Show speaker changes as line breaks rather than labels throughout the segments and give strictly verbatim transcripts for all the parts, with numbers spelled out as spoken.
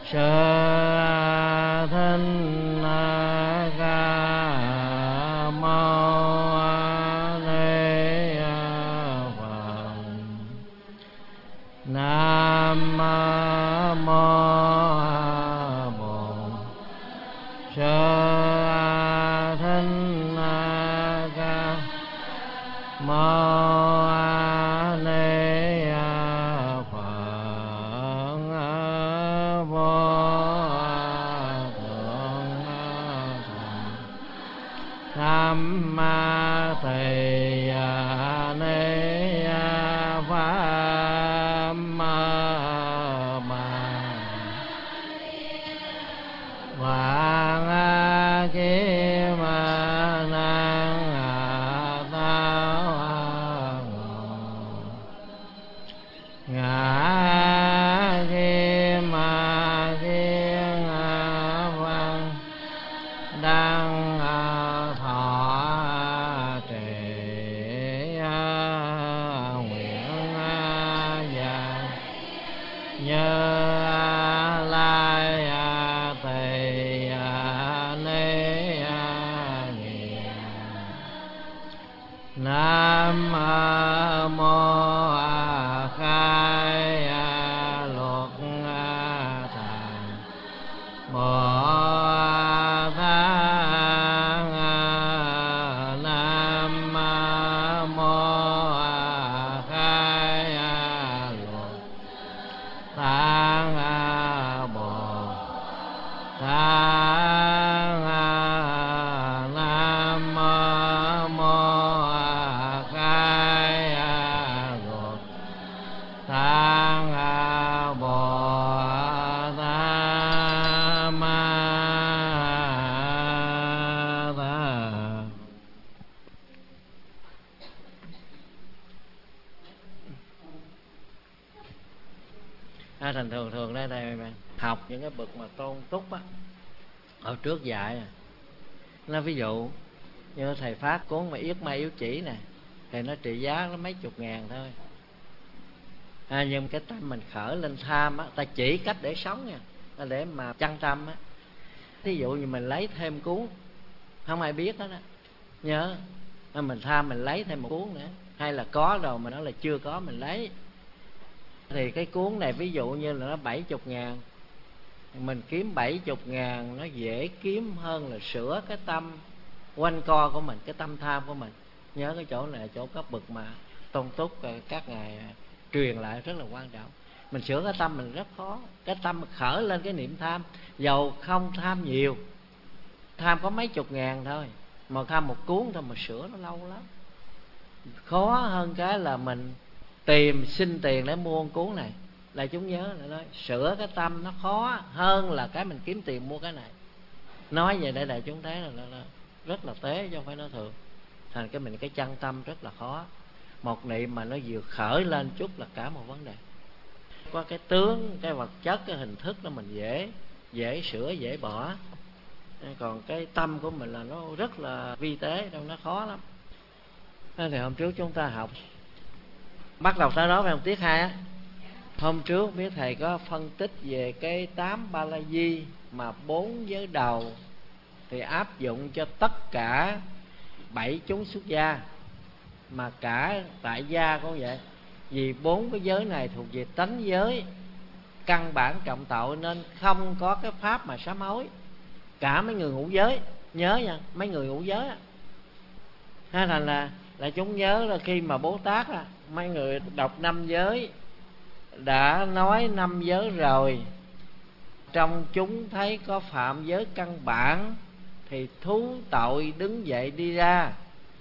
Sơ Thân Ca Mâu Ni Phật. Nam Mô Bổn Sơ Thân Ca Mâu Tham ma Thầy Ni Pháp Ma Vạn Kim Năng Tao Ngã Kim Kiên Văn Đăng Nam Mô Khai Luật Thành Bồ Tát. Nam Mô Khai Luật Tạng Bồ Tát. À, thành thường thường đây này học những cái bậc mà tôn túc á, ở trước dạy nó ví dụ như thầy phát cuốn mà Yết Ma Yếu Chỉ nè, thì nó trị giá nó mấy chục ngàn thôi. À, nhưng cái tâm mình khởi lên tham á, ta chỉ cách để sống nha, để mà chăn tâm á. Thí dụ như mình lấy thêm cuốn không ai biết đó, đó. Nhớ mình tham mình lấy thêm một cuốn nữa, hay là có rồi mà nó là chưa có mình lấy, thì cái cuốn này ví dụ như là nó bảy chục ngàn, mình kiếm bảy chục ngàn nó dễ kiếm hơn là sửa cái tâm quanh co của mình, cái tâm tham của mình. Nhớ cái chỗ này chỗ các bậc mà tôn túc các ngài truyền lại rất là quan trọng. Mình sửa cái tâm mình rất khó. Cái tâm khởi lên cái niệm tham, dầu không tham nhiều, tham có mấy chục ngàn thôi, mà tham một cuốn thôi mà sửa nó lâu lắm. Khó hơn cái là mình tìm xin tiền để mua một cuốn này. Là chúng nhớ là nói sửa cái tâm nó khó hơn là cái mình kiếm tiền mua cái này. Nói về đây là chúng thấy là, là, là rất là tế chứ không phải nói thường. Thành cái mình cái chân tâm rất là khó. Một niệm mà nó vừa khởi lên chút là cả một vấn đề. Có cái tướng, cái vật chất, cái hình thức đó mình dễ dễ sửa, dễ bỏ. Còn cái tâm của mình là nó rất là vi tế, đâu nó khó lắm. Thì hôm trước chúng ta học bắt đầu tới đó phải không? Tiết hai á. Hôm trước biết thầy có phân tích về cái tám ba la di mà bốn giới đầu thì áp dụng cho tất cả bảy chúng xuất gia, mà cả tại gia cũng vậy. Vì bốn cái giới này thuộc về tánh giới căn bản trọng tội, nên không có cái pháp mà sám hối. Cả mấy người ngũ giới, nhớ nha, mấy người ngũ giới á, hay là là là chúng nhớ là khi mà Bồ Tát á, mấy người đọc năm giới, đã nói năm giới rồi, trong chúng thấy có phạm giới căn bản thì thú tội đứng dậy đi ra,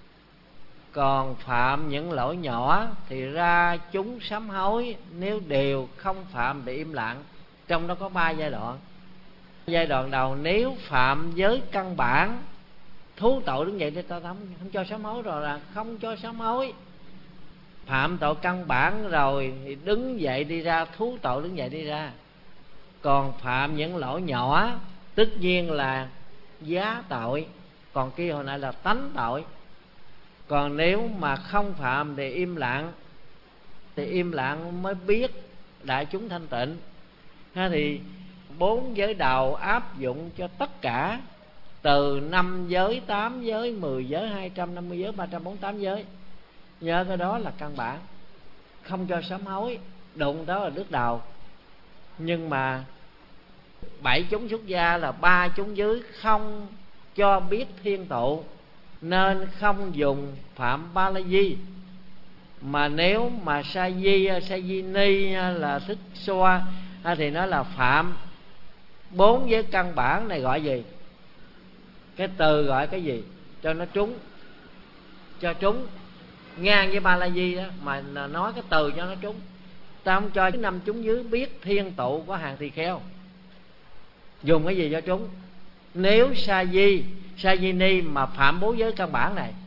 còn phạm những lỗi nhỏ thì ra chúng sám hối, nếu đều không phạm thì im lặng. Trong đó có ba giai đoạn. Giai đoạn đầu nếu phạm giới căn bản, thú tội đứng dậy thì ta không, không cho sám hối, rồi là không cho sám hối. Phạm tội căn bản rồi thì đứng dậy đi ra, thú tội đứng dậy đi ra. Còn phạm những lỗi nhỏ tất nhiên là giá tội, còn kia hồi nãy là tánh tội. Còn nếu mà không phạm thì im lặng, thì im lặng mới biết đại chúng thanh tịnh. Ha, thì bốn giới đầu áp dụng cho tất cả, từ năm giới, tám giới, mười giới, hai trăm năm mươi giới, ba trăm bốn mươi tám giới. Nhớ cái đó là căn bản, không cho sám hối, đụng đó là đứt đầu. Nhưng mà bảy chúng xuất gia là ba chúng dưới không cho biết thiên tụ, nên không dùng phạm ba la di. Mà nếu mà sa di, sa di ni là thích xoa thì nó là phạm bốn giới căn bản này, gọi gì? Cái từ gọi cái gì cho nó trúng, cho trúng ngang với ba la di đó, mà nói cái từ cho nó trúng. Ta không cho năm chúng dưới biết thiên tụ của hàng tỳ kheo, dùng cái gì cho trúng? Nếu sa di, sa di ni mà phạm bốn giới căn bản này,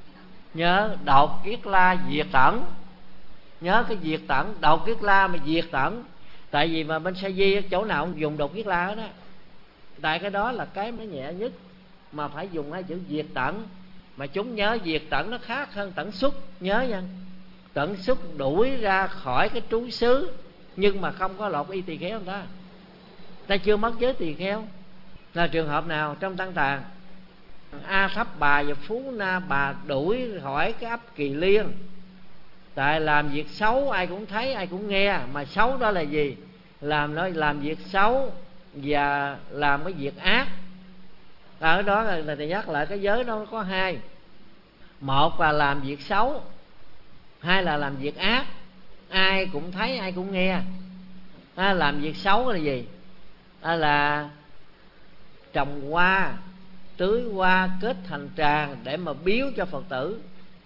nhớ đột kiết la diệt tẩn, nhớ cái diệt tẩn, đột kiết la mà diệt tẩn. Tại vì mà bên sa di chỗ nào cũng dùng đột kiết la hết á, tại cái đó là cái nó nhẹ nhất, mà phải dùng hai chữ diệt tẩn. Mà chúng nhớ diệt tẩn nó khác hơn tẩn xuất, nhớ nha. Tẩn xuất đuổi ra khỏi cái trú xứ, nhưng mà không có lột y tỳ kheo người ta, ta chưa mất giới tỳ kheo. Là trường hợp nào trong tăng tàng? A Thấp Bà và Phú Na Bà đuổi khỏi cái ấp Kỳ Liên. Tại làm việc xấu ai cũng thấy, ai cũng nghe. Mà xấu đó là gì? Làm nói làm việc xấu và làm cái việc ác. Ở đó là thầy nhắc lại cái giới nó có hai. Một là làm việc xấu, hai là làm việc ác. Ai cũng thấy, ai cũng nghe. À, làm việc xấu là gì? À, là trồng hoa, tưới hoa, kết thành tràng để mà biếu cho Phật tử.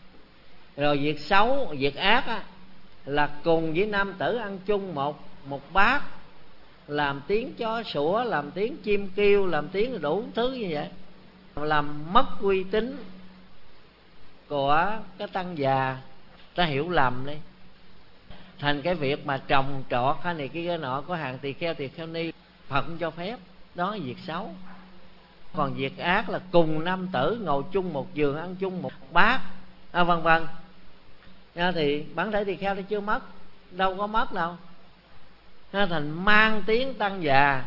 Rồi việc xấu, việc ác á, là cùng với nam tử ăn chung một một bát, làm tiếng chó sủa, làm tiếng chim kêu, làm tiếng đủ thứ như vậy, làm mất uy tín của cái tăng già. Ta hiểu lầm đi, thành cái việc mà trồng trọt hay này kia nọ có hàng tỳ kheo, tỳ kheo ni, Phật không cho phép. Đó là việc xấu. Còn việc ác là cùng nam tử ngồi chung một giường, ăn chung một bát, à, vân vân. Thì bản thể tỳ kheo thì chưa mất, đâu có mất đâu. Thành mang tiếng tăng già.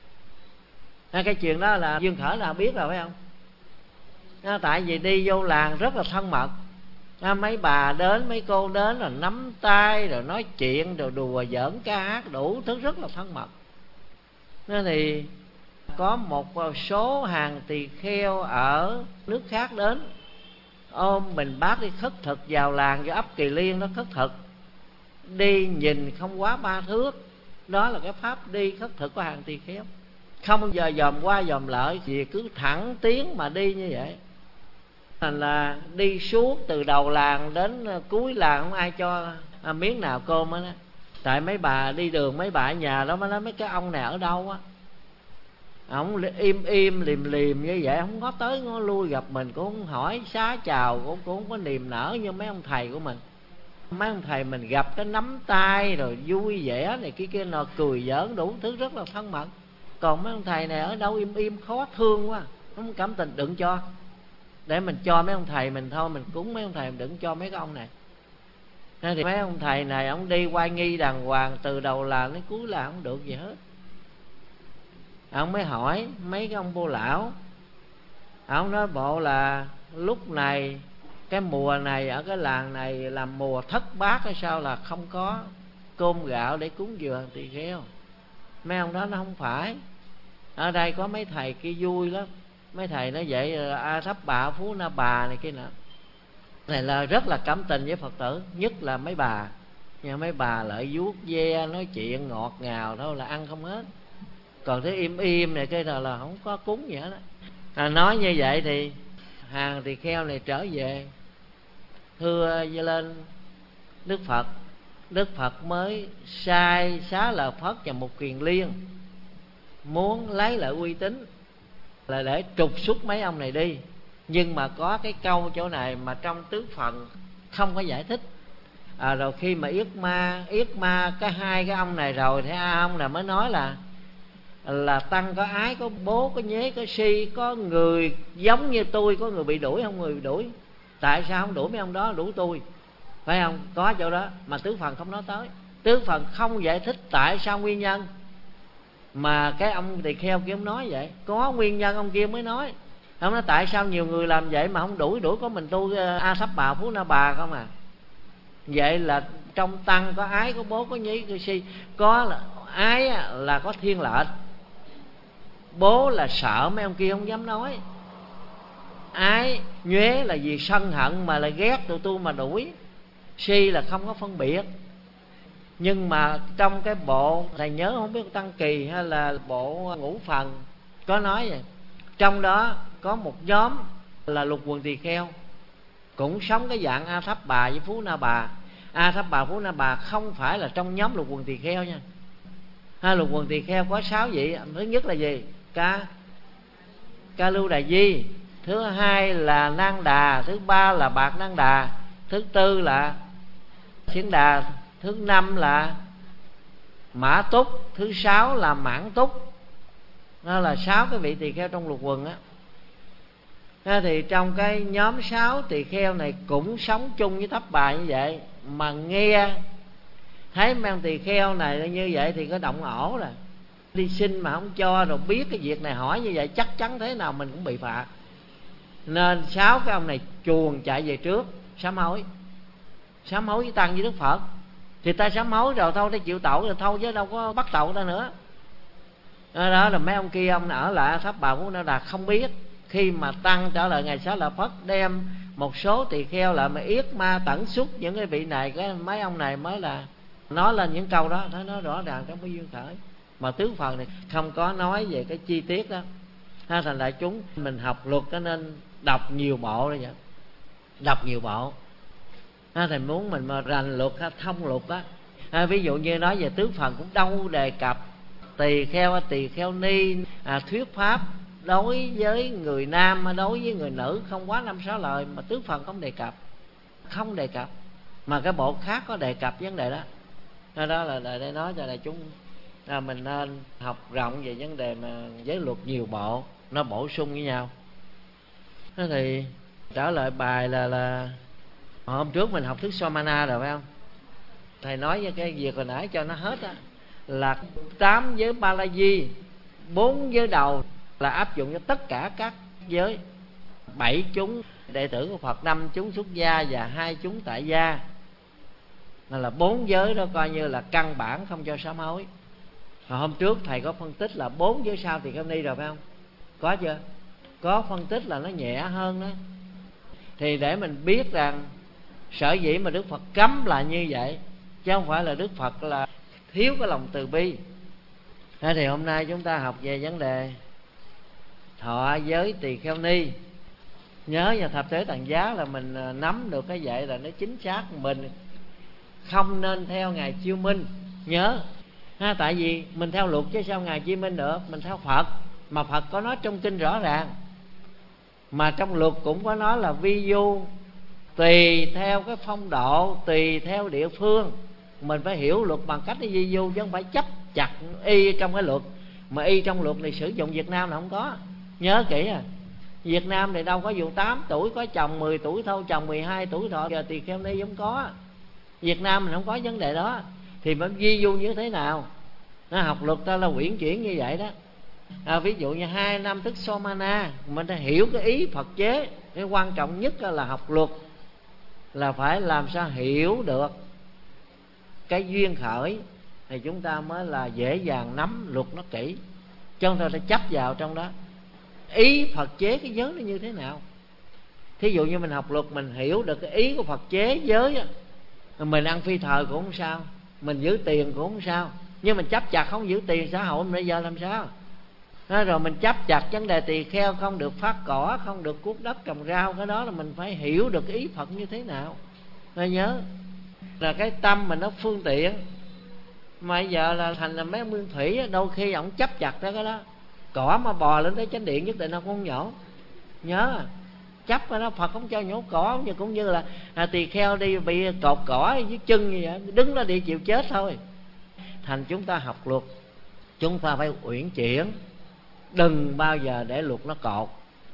Cái chuyện đó là Dương Khởi nào biết rồi phải không? Tại vì đi vô làng rất là thân mật, mấy bà đến, mấy cô đến rồi nắm tay, rồi nói chuyện, rồi đùa giỡn ca hát đủ thứ, rất là thân mật. Nên thì có một số hàng tỳ kheo ở nước khác đến, ôm bình bát đi khất thực vào làng cho ấp Kỳ Liên đó khất thực. Đi nhìn không quá ba thước, đó là cái pháp đi khất thực của hàng tỳ kheo. Không bao giờ dòm qua dòm lại, vì cứ thẳng tiến mà đi như vậy. Thành là đi suốt từ đầu làng đến cuối làng, không ai cho miếng nào cơm hết á. Tại mấy bà đi đường, mấy bà ở nhà đó mới nói mấy cái ông này ở đâu á. Ông im im liềm liềm như vậy, không có tới ngó lui gặp mình, cũng không hỏi xá chào, cũng, cũng không có niềm nở như mấy ông thầy của mình. Mấy ông thầy mình gặp cái nắm tay rồi vui vẻ này kia kia nọ, cười giỡn đủ thứ, rất là thân mật. Còn mấy ông thầy này ở đâu im im khó thương quá, không cảm tình, đừng cho. Để mình cho mấy ông thầy mình thôi, mình cúng mấy ông thầy, mình đừng cho mấy cái ông này. Nên thì mấy ông thầy này ông đi quay nghi đàng hoàng từ đầu làng đến cuối làng không được gì hết. Ông mới hỏi mấy cái ông bô lão, ông nói bộ là lúc này cái mùa này ở cái làng này là mùa thất bát hay sao, là không có cơm gạo để cúng dường tỳ kheo. Mấy ông đó nó không phải, ở đây có mấy thầy kia vui lắm. Mấy thầy nói vậy, A Thấp Bà, Phú Na Bà này kia nọ, này là rất là cảm tình với Phật tử, nhất là mấy bà. Nhưng mấy bà lại vuốt ve nói chuyện ngọt ngào đâu là ăn không hết. Còn thứ im im này kia là, là không có cúng gì hết đó. À, nói như vậy thì hàng tỳ kheo này trở về thưa lên Đức Phật. Đức Phật mới sai Xá Lợi Phất và Mục Kiền Liên muốn lấy lại uy tín, là để trục xuất mấy ông này đi. Nhưng mà có cái câu chỗ này mà trong tứ phần không có giải thích. À, rồi khi mà yết ma yết ma cái hai cái ông này rồi thì a ông này mới nói là là tăng có ái, có bố, có nhế, có si, có người giống như tôi, có người bị đuổi, không người bị đuổi. Tại sao không đuổi mấy ông đó, đuổi tôi? Phải không? Có chỗ đó mà tứ phần không nói tới. Tứ phần không giải thích tại sao nguyên nhân. Mà cái ông tỳ kheo kia ông nói vậy, có nguyên nhân ông kia mới nói. Ông nói tại sao nhiều người làm vậy mà không đuổi, đuổi có mình tu A Sắp Bà Phú Na Bà không à. Vậy là trong tăng có ái, có bố, có nhí, có si. Có là ái là có thiên lệch, bố là sợ mấy ông kia không dám nói, ái nhuế là vì sân hận mà lại ghét tụi tôi mà đuổi, si là không có phân biệt. Nhưng mà trong cái bộ thầy nhớ không biết Tăng Kỳ hay là bộ Ngũ Phần có nói vậy, trong đó có một nhóm là lục quần tỳ kheo cũng sống cái dạng A Thấp Bà với Phú Na Bà. A Thấp Bà Phú Na Bà không phải là trong nhóm lục quần tỳ kheo nha. Hai lục quần tỳ kheo có sáu vị. Thứ nhất là gì? Ca Ca Lưu Đà Di. Thứ hai là Nang Đà. Thứ ba là Bạc Nang Đà. Thứ tư là Xiển Đà. Thứ năm là Mã Túc. Thứ sáu là Mãn Túc. Đó là sáu cái vị tỳ kheo trong lục quần á. Thì trong cái nhóm sáu tỳ kheo này cũng sống chung với Thấp Bà như vậy, mà nghe thấy mấy ông tỳ kheo này như vậy thì có động ổ rồi, đi xin mà không cho, rồi biết cái việc này hỏi như vậy chắc chắn thế nào mình cũng bị phạt. Nên sáu cái ông này chuồn chạy về trước sám hối, sám hối với tăng với Đức Phật. Thì ta sám hối rồi thôi, ta chịu tội rồi thôi, chứ đâu có bắt tội ta nữa. Đó, đó là mấy ông kia ông ở lại Thấp Bà Phú Na Đà không biết. Khi mà tăng trở lại ngày Xá Lợi Phất đem một số tỳ kheo lại mà yết ma tẩn xuất những cái vị này, cái mấy ông này mới là nói lên những câu đó, nó nói rõ ràng trong cái duyên khởi. Mà tướng phần này không có nói về cái chi tiết đó. Ha, thành đại chúng mình học luật cho nên đọc nhiều bộ rồi vậy, đọc nhiều bộ. Ha, thầy muốn mình mà rành luật, ha, thông luật á. Ha, ví dụ như nói về tướng phần cũng đâu đề cập tỳ kheo, tỳ kheo ni, à, thuyết pháp đối với người nam, đối với người nữ không quá năm sáu lời, mà tướng phần không đề cập, không đề cập. Mà cái bộ khác có đề cập vấn đề đó. Đó, đó là để nói cho đại chúng là mình nên học rộng về vấn đề mà giới luật nhiều bộ, nó bổ sung với nhau. Thế thì trở lại bài là là hôm trước mình học thức Somana rồi phải không? Thầy nói với cái việc hồi nãy cho nó hết á, là tám giới Ba La Di, bốn giới đầu là áp dụng cho tất cả các giới, bảy chúng đệ tử của Phật, năm chúng xuất gia và hai chúng tại gia. Nên là bốn giới đó coi như là căn bản không cho sám hối. Hồi hôm trước thầy có phân tích là bốn giới sau thì kheo ni rồi phải không? Có chưa? Có phân tích là nó nhẹ hơn đó. Thì để mình biết rằng sở dĩ mà Đức Phật cấm là như vậy, chứ không phải là Đức Phật là thiếu cái lòng từ bi. Thế thì hôm nay chúng ta học về vấn đề thọ giới tỳ kheo ni. Nhớ nhà thập tế tạng giá là mình nắm được cái vậy là nó chính xác. Mình không nên theo Ngài Chiêu Minh. Nhớ ha, tại vì mình theo luật chứ sao Ngài Chiêu Minh được. Mình theo Phật, mà Phật có nói trong kinh rõ ràng, mà trong luật cũng có nói là vi du tùy theo cái phong độ, tùy theo địa phương. Mình phải hiểu luật bằng cách đi vi du, chứ không phải chấp chặt y trong cái luật. Mà y trong luật này sử dụng Việt Nam là không có. Nhớ kỹ à, Việt Nam thì đâu có vụ tám tuổi có chồng, mười tuổi thôi chồng, mười hai tuổi thọ giờ tỳ kheo ni không có. Việt Nam mình không có vấn đề đó. Thì mới vi du như thế nào? Nó học luật ta là quyển chuyển như vậy đó. À, ví dụ như hai năm thức Somana, mình phải hiểu cái ý Phật chế. Cái quan trọng nhất là học luật là phải làm sao hiểu được cái duyên khởi, thì chúng ta mới là dễ dàng nắm luật nó kỹ, chứ không thôi ta chấp vào trong đó. Ý Phật chế cái giới nó như thế nào? Thí dụ như mình học luật, mình hiểu được cái ý của Phật chế giới á, mình ăn phi thời cũng không sao, mình giữ tiền cũng không sao. Nhưng mình chấp chặt không giữ tiền xã hội mình bây giờ làm sao? Đó, rồi mình chấp chặt vấn đề tỳ kheo không được phát cỏ, không được cuốc đất trồng rau. Cái đó là mình phải hiểu được cái ý Phật như thế nào. Rồi nhớ là cái tâm mình nó phương tiện. Mà giờ là thành là mấy nguyên thủy, đôi khi ổng chấp chặt tới cái đó. Cỏ mà bò lên tới chánh điện nhất định nó không nhổ. Nhớ chấp cái đó, Phật không cho nhổ cỏ. Cũng như là à, tỳ kheo đi bị cột cỏ với chân như vậy, đứng đó đi chịu chết thôi. Thành chúng ta học luật, chúng ta phải uyển chuyển, đừng bao giờ để luật nó cột.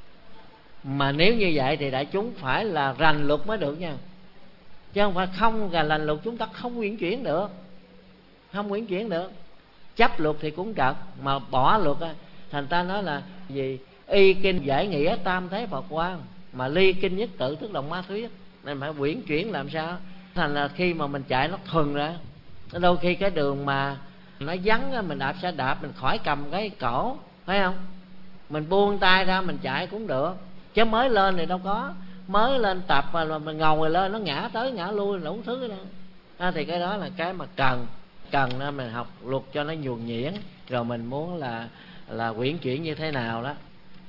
Mà nếu như vậy thì đại chúng phải là rành luật mới được nha, chứ không phải không là lành luật chúng ta không uyển chuyển được, không uyển chuyển được. chấp luật thì cũng trật, mà bỏ luật á, thành ta nói là gì? Y kinh giải nghĩa tam thế Phật quan, mà ly kinh nhất tự tức đồng ma thuyết. Nên phải quyển chuyển làm sao thành là khi mà mình chạy nó thuần ra. Đôi khi cái đường mà nó vắng á, mình đạp xe đạp mình khỏi cầm cái cổ, phải không? Mình buông tay ra mình chạy cũng được. Chứ mới lên thì đâu có, mới lên tập mà mình ngồi rồi lên nó ngã tới ngã lui đủ thứ đó. À, thì cái đó là cái mà cần cần nên mình học luật cho nó nhuần nhuyễn, rồi mình muốn là là quyển chuyển như thế nào đó.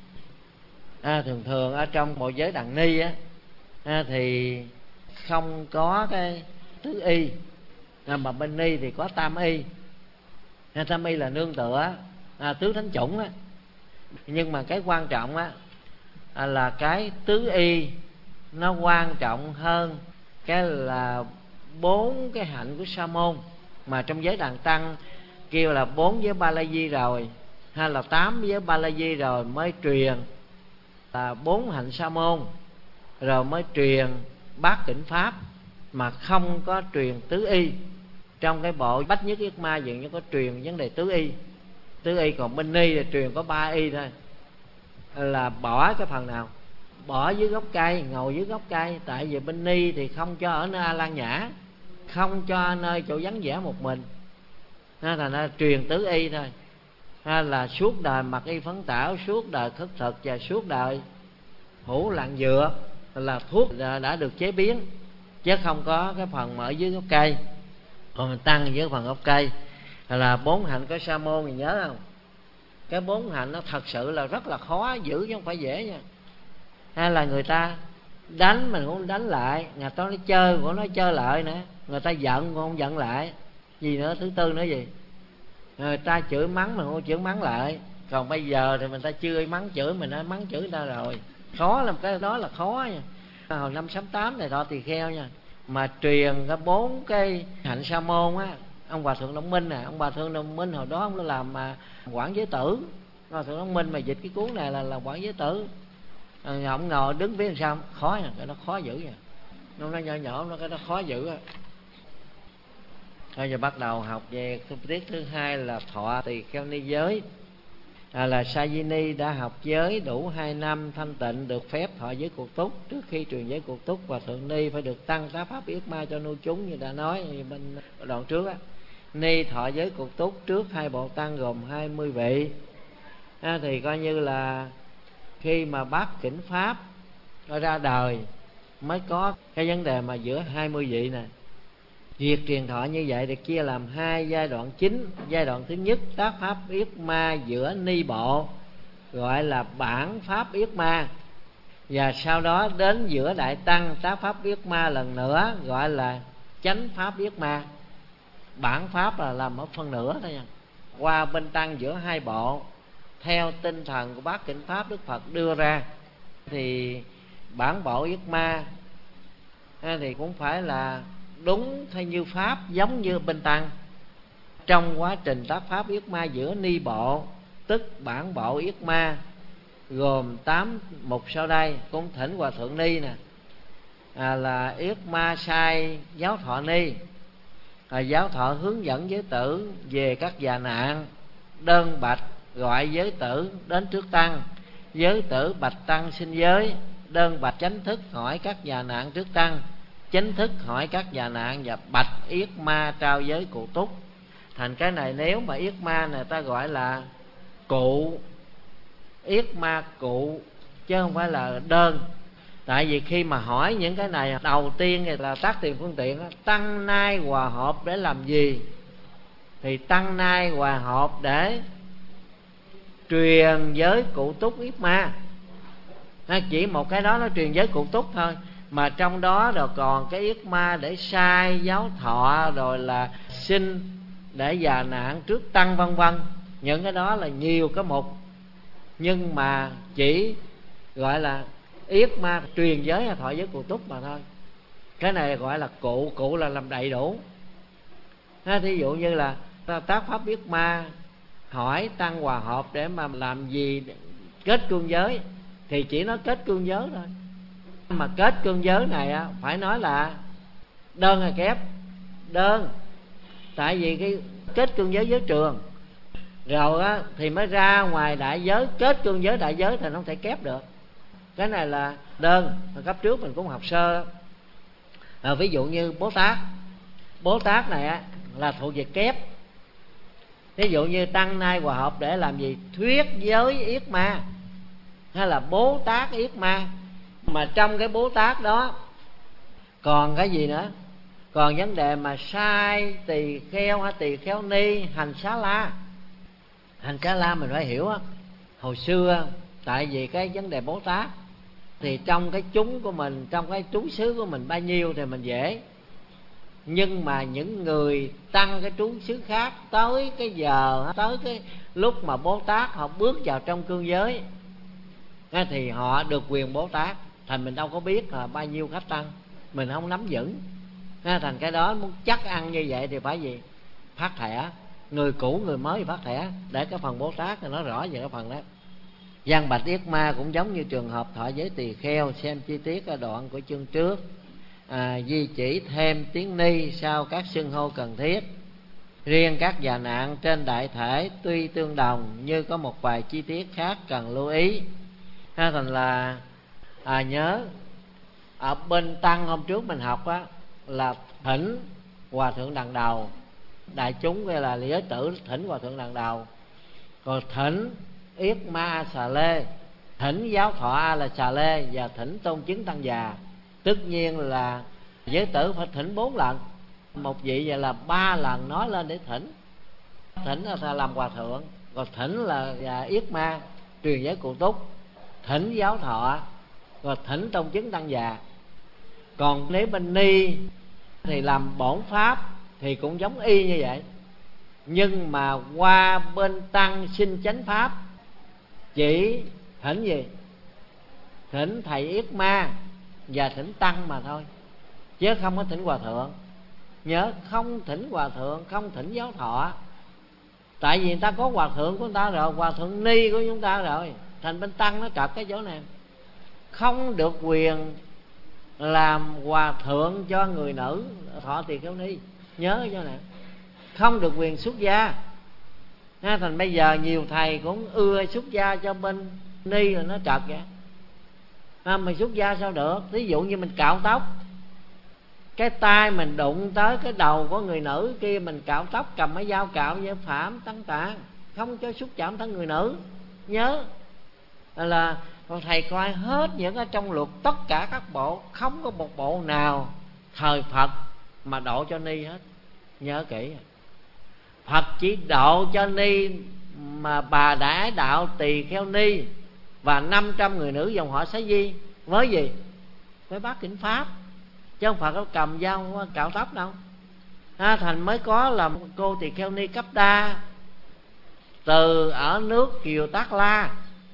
À, thường thường ở trong bộ giới đằng ni á, à, thì không có cái tứ y, à, mà bên ni thì có tam y. À, tam y là nương tựa, à, tứ thánh chủng á. Nhưng mà cái quan trọng á, à, là cái tứ y nó quan trọng hơn cái là bốn cái hạnh của sa môn, mà trong giới đàn tăng kêu là bốn giới ba la di rồi, hay là tám giới ba la di rồi mới truyền là bốn hạnh sa môn, rồi mới truyền bát tỉnh pháp, mà không có truyền tứ y. Trong cái bộ bách nhất yết ma dường như có truyền vấn đề tứ y, tứ y, còn bên ni là truyền có ba y thôi. Là bỏ cái phần nào? Bỏ dưới gốc cây, ngồi dưới gốc cây. Tại vì bên ni thì không cho ở nơi A Lan Nhã, không cho nơi chỗ vắng vẻ một mình, nên là nó truyền tứ y thôi. Hay là suốt đời mặc y phấn tảo, suốt đời khất thực, và suốt đời hữu lạng dựa, là thuốc đã được chế biến, chứ không có cái phần mà ở dưới gốc cây. Còn mình tăng dưới phần gốc cây là bốn hạnh có sa môn, thì nhớ không? Cái bốn hạnh nó thật sự là rất là khó giữ, chứ không phải dễ nha. Hay là người ta đánh mình cũng không đánh lại, người ta nói chơi cũng nói chơi lại nữa, người ta giận cũng không giận lại. Gì nữa? Thứ tư nữa gì? Người ta chửi mắng mình không chửi mắng lại. Còn bây giờ thì mình ta chưa mắng chửi, mình đã mắng chửi người ta rồi. Khó lắm, cái đó là khó nha. Hồi năm sáu tám này Thọ Tỳ Kheo nha, mà truyền cái bốn cái hạnh sa môn á, ông Hòa Thượng Đông Minh nè, ông Hòa Thượng Đông Minh hồi đó ông làm mà quản giới tử. Hòa Thượng Đông Minh mà dịch cái cuốn này là là quản giới tử. À, ông ngồi đứng phía sau khó nha, cái đó khó giữ nha. Nó nói nhỏ nhỏ, nó cái đó khó giữ á. Bây giờ bắt đầu học về tiết thứ hai là Thọ Tỳ Kheo ni giới. À, là Sa Di Ni đã học giới đủ hai năm thanh tịnh, được phép thọ giới cuộc túc. Trước khi truyền giới cuộc túc, và Thượng Ni phải được tăng tá pháp yết ma cho nuôi chúng, như đã nói bên đoạn trước á. Ni thọ giới cuộc túc trước hai bộ tăng gồm hai mươi vị. À, thì coi như là khi mà Bát Kỉnh Pháp ra đời mới có cái vấn đề mà giữa hai mươi vị này. Việc truyền thọ như vậy được chia làm hai giai đoạn chính. Giai đoạn thứ nhất tác pháp yết ma giữa ni bộ, gọi là bản pháp yết ma. Và sau đó đến giữa đại tăng tác pháp yết ma lần nữa, gọi là chánh pháp yết ma. Bản pháp là làm ở phân nửa thôi nha. Qua bên tăng giữa hai bộ, theo tinh thần của Bát Kỉnh Pháp Đức Phật đưa ra, thì bản bộ yết ma thì cũng phải là đúng theo như pháp, giống như bên tăng. Trong quá trình tác pháp yết ma giữa ni bộ, tức bản bộ yết ma gồm tám mục sau đây. Cũng thỉnh Hòa Thượng Ni nè, à, là yết ma sai giáo thọ ni, à, giáo thọ hướng dẫn giới tử về các già nạn, đơn bạch gọi giới tử đến trước tăng, giới tử bạch tăng xin giới, đơn bạch chánh thức hỏi các già nạn trước tăng, chánh thức hỏi các già nạn, và bạch yết ma trao giới cụ túc. Thành cái này nếu mà yết ma này ta gọi là cụ, yết ma cụ, chứ không phải là đơn. Tại vì khi mà hỏi những cái này, đầu tiên là tác tiền phương tiện, tăng nai hòa hợp để làm gì? Thì tăng nai hòa hợp để truyền giới cụ túc yết ma. Chỉ một cái đó nó truyền giới cụ túc thôi, mà trong đó rồi còn cái yết ma để sai giáo thọ, rồi là xin để già nạn trước tăng, vân vân. Những cái đó là nhiều cái mục, nhưng mà chỉ gọi là yết ma truyền giới hay thọ giới cụ túc mà thôi. Cái này gọi là cụ, cụ là làm đầy đủ. Thí dụ như là tác pháp yết ma hỏi tăng hòa hợp để mà làm gì? Kết cương giới, thì chỉ nói kết cương giới thôi. Mà kết cương giới này á, phải nói là đơn hay kép? Đơn. Tại vì cái kết cương giới giới trường, rồi á thì mới ra ngoài đại giới, kết cương giới đại giới thì nó không thể kép được. Cái này là đơn, cấp trước mình cũng học sơ. À, ví dụ như Bố Tát, Bố Tát này á là thuộc về kép. Ví dụ như tăng nay hòa hợp để làm gì? Thuyết giới yết ma, hay là Bố Tát yết ma. Mà trong cái Bố Tát đó còn cái gì nữa? Còn vấn đề mà sai tỳ kheo hay tỳ kheo ni hành xá la. Hành xá la mình phải hiểu á, hồi xưa tại vì cái vấn đề Bố Tát thì trong cái chúng của mình, trong cái trú xứ của mình bao nhiêu thì mình dễ. Nhưng mà những người tăng cái trú xứ khác, tới cái giờ, tới cái lúc mà Bố Tát họ bước vào trong cương giới thì họ được quyền Bố Tát. Thành mình đâu có biết là bao nhiêu khách tăng, mình không nắm vững. Thành cái đó muốn chắc ăn như vậy thì phải gì? Phát thẻ, người cũ người mới phát thẻ, để cái phần Bố Tát thì nó rõ về cái phần đó. Văn bạch yết ma cũng giống như trường hợp thọ giới tỳ kheo. Xem chi tiết ở đoạn của chương trước. à, Di chỉ thêm tiếng ni sau các xưng hô cần thiết. Riêng các già nạn trên đại thể tuy tương đồng, như có một vài chi tiết khác cần lưu ý. Ha, thành là à, nhớ ở bên tăng hôm trước mình học á, là thỉnh hòa thượng đằng đầu, đại chúng gọi là giới tử thỉnh hòa thượng đằng đầu. Còn thỉnh yết ma xà lê, thỉnh giáo thọ a là xà lê, và thỉnh tôn chứng tăng già. Tất nhiên là giới tử phải thỉnh bốn lần, một vị vậy là ba lần nói lên để thỉnh. Thỉnh là làm hòa thượng, còn thỉnh là yết ma truyền giới cụ túc, thỉnh giáo thọ, rồi thỉnh tôn chứng tăng già. Còn nếu bên ni thì làm bổn pháp thì cũng giống y như vậy, nhưng mà qua bên tăng sinh chánh pháp chỉ thỉnh gì? Thỉnh thầy yết ma và thỉnh tăng mà thôi, chứ không có thỉnh hòa thượng. Nhớ, không thỉnh hòa thượng, không thỉnh giáo thọ. Tại vì người ta có hòa thượng của người ta rồi, hòa thượng ni của chúng ta rồi. Thành bên tăng nó trật cái chỗ này, không được quyền làm hòa thượng cho người nữ thọ tỳ kheo ni. Nhớ chỗ này, không được quyền xuất gia. Thành bây giờ nhiều thầy cũng ưa xuất gia cho bên ni là nó trật vậy. À, mình xuất gia sao được? Ví dụ như mình cạo tóc, cái tay mình đụng tới cái đầu của người nữ kia, mình cạo tóc, cầm cái dao cạo với phạm tăng tạng, không cho xúc chạm tới người nữ. Nhớ là còn thầy coi hết những ở trong luật, tất cả các bộ, không có một bộ nào thời Phật mà độ cho ni hết. Nhớ kỹ, Phật chỉ độ cho ni mà bà đã đạo tỳ kheo ni và năm trăm người nữ dòng họ Xá Di với gì? Với bát kinh pháp, chứ không phải có cầm dao cạo tóc đâu. À, thành mới có là cô tỳ kheo ni Cấp Đa từ ở nước Kiều Tác La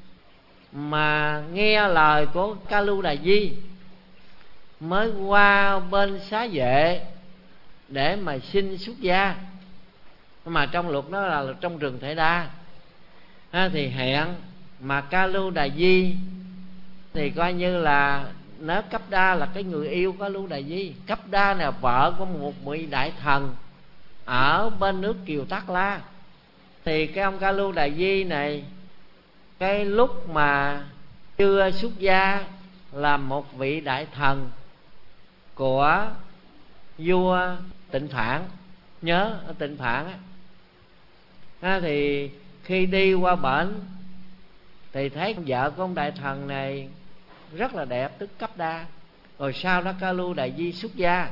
mà nghe lời của Ca Lu Đà Di mới qua bên Xá Vệ để mà xin xuất gia. Mà trong luật đó là trong rừng Thể Đa. À, thì hẹn mà Ca Lu Đà Di thì coi như là nếu Cấp Đa là cái người yêu Ca Lu Đà Di. Cấp Đa là vợ của một vị đại thần ở bên nước Kiều Tác La. Thì cái ông Ca Lu Đà Di này, cái lúc mà chưa xuất gia là một vị đại thần của vua Tịnh Phạn. Nhớ ở Tịnh Phạn á, à, thì khi đi qua bển thì thấy vợ của ông đại thần này rất là đẹp, tức Cấp Đa. Rồi sau đó Ca Lu Đà Di xuất gia.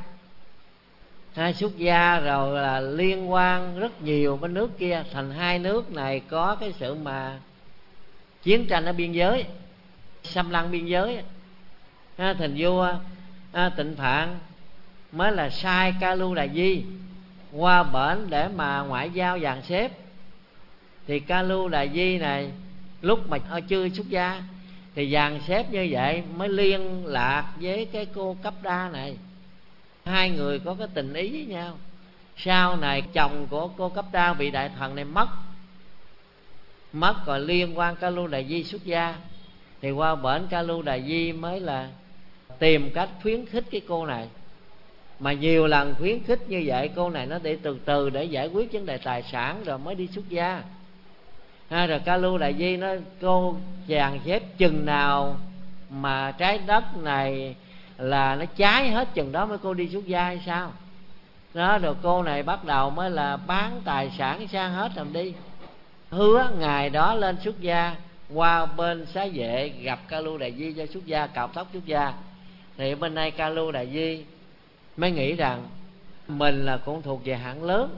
Hai xuất gia rồi là liên quan rất nhiều với nước kia. Thành hai nước này có cái sự mà chiến tranh ở biên giới, xâm lăng biên giới. À, thành vua à, Tịnh Phạn mới là sai Ca Lu Đà Di qua bển để mà ngoại giao dàn xếp. Thì Ca Lu Đà Di này lúc mà chưa xuất gia thì dàn xếp như vậy mới liên lạc với cái cô Cấp Đa này. Hai người có cái tình ý với nhau. Sau này chồng của cô Cấp Đa, vị đại thần này mất Mất rồi liên quan Ca Lu Đà Di xuất gia. Thì qua bển Ca Lu Đà Di mới là tìm cách khuyến khích cái cô này. Mà nhiều lần khuyến khích như vậy, cô này nó để từ từ để giải quyết vấn đề tài sản rồi mới đi xuất gia. À, rồi Ca Lu Đại Di nó cô chàng xếp chừng nào mà trái đất này là nó cháy hết chừng đó mới cô đi xuất gia hay sao? Đó, rồi cô này bắt đầu mới là bán tài sản sang hết rồi đi. Hứa ngày đó lên xuất gia, qua bên Xá Vệ gặp Ca Lu Đại Di cho xuất gia, cạo tóc xuất gia. Thì bên đây Ca Lu Đại Di mới nghĩ rằng mình là cũng thuộc về hạng lớn,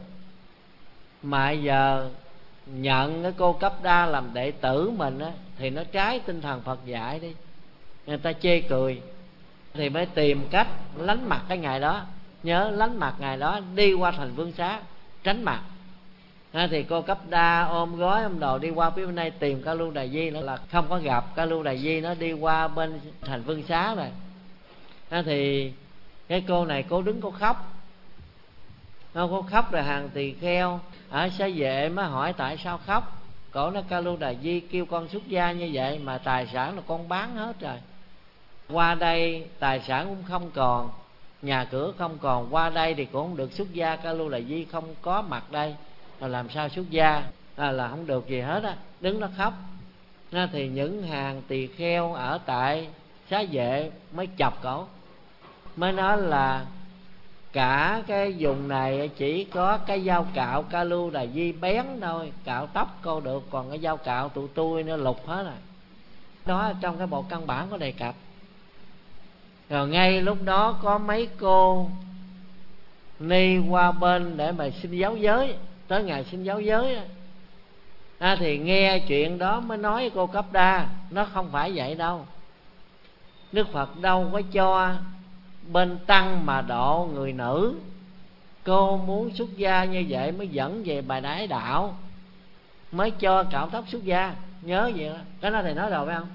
mà giờ nhận cái cô Cấp Đa làm đệ tử mình á, thì nó trái tinh thần Phật dạy đi, người ta chê cười. Thì mới tìm cách lánh mặt cái ngày đó. Nhớ lánh mặt ngày đó, đi qua thành Vương Xá tránh mặt. À, thì cô Cấp Đa ôm gói ôm đồ đi qua phía bên đây tìm Ca Lu Đại Di, nó là không có gặp. Ca Lu Đại Di nó đi qua bên thành Vương Xá rồi. À, thì cái cô này cô đứng cô khóc. Cô khóc rồi hàng tỳ kheo ở Xá Vệ mới hỏi tại sao khóc. Cổ nói Ca Lu Đại Di kêu con xuất gia như vậy mà tài sản là con bán hết rồi. Qua đây tài sản cũng không còn, nhà cửa không còn, qua đây thì cũng không được xuất gia. Ca Lu Đại Di không có mặt đây, rồi làm sao xuất gia? À, là không được gì hết á, đứng đó khóc. À, thì những hàng tỳ kheo ở tại Xá Vệ mới chọc cổ, mới nói là cả cái vùng này chỉ có cái dao cạo Ca Lu Đại Di bén thôi, cạo tóc cô được, còn cái dao cạo tụi tôi nó lục hết rồi. Đó trong cái bộ căn bản có đề cập. Rồi ngay lúc đó có mấy cô ni qua bên để mà xin giáo giới, tới ngày xin giáo giới à, thì nghe chuyện đó mới nói với cô Cấp Đa, nó không phải vậy đâu. Đức Phật đâu có cho bên tăng mà độ người nữ. Cô muốn xuất gia như vậy mới dẫn về bài Đại Đạo, mới cho cạo tóc xuất gia. Nhớ vậy đó. Cái đó thầy nói rồi phải không?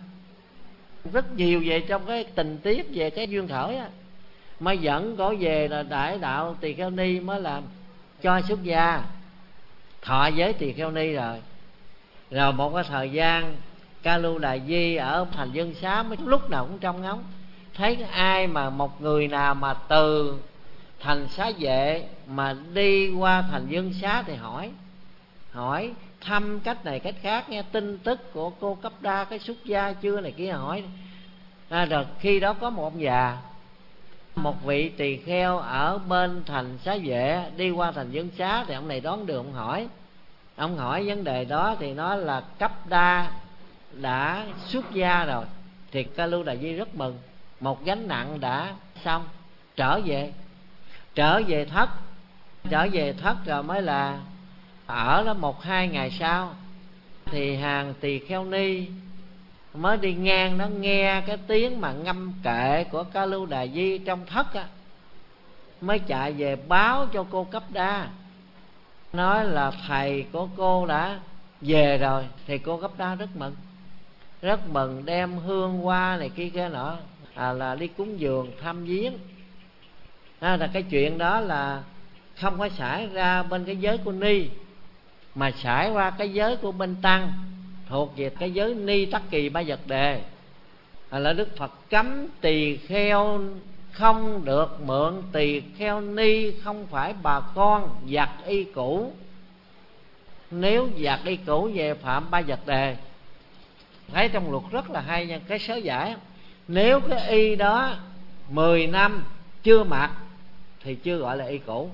Rất nhiều về trong cái tình tiết về cái duyên khởi á, mới dẫn cổ về là Đại Đạo Tỳ Kheo Ni mới làm cho xuất gia, thọ giới Tỳ Kheo Ni rồi. Rồi một cái thời gian Ca Lu Đại Di ở thành Dân Xá mới lúc nào cũng trong ngóng, thấy ai mà một người nào mà từ thành Xá Vệ mà đi qua thành Dân Xá thì hỏi hỏi thăm cách này cách khác, nghe tin tức của cô Cấp Đa cái xuất gia chưa này kia hỏi. À, rồi khi đó có một ông già, một vị tỳ kheo ở bên thành Xá Vệ đi qua thành Dân Xá, thì ông này đón đường ông hỏi. Ông hỏi vấn đề đó thì nói là Cấp Đa đã xuất gia rồi. Thì Ca Lu Đại Di rất mừng, một gánh nặng đã xong, trở về trở về thất trở về thất rồi mới là ở đó một hai ngày sau thì hàng tỳ kheo ni mới đi ngang, nó nghe cái tiếng mà ngâm kệ của Ca Lu Đại Di trong thất á, mới chạy về báo cho cô Cấp Đa, nói là thầy của cô đã về rồi. Thì cô Cấp Đa rất mừng, rất mừng, đem hương hoa này kia kia nọ à, là đi cúng dường thăm viếng. À, là cái chuyện đó là không có xảy ra bên cái giới của ni, mà xảy qua cái giới của bên tăng, thuộc về cái giới Ni Tắc Kỳ Ba Vật Đề. À, là Đức Phật cấm tỳ kheo không được mượn tỳ kheo ni không phải bà con giặt y cũ. Nếu giặt y cũ về phạm Ba Vật Đề. Thấy trong luật rất là hay nha, cái sớ giải. Nếu cái y đó mười năm chưa mặc thì chưa gọi là y cũ.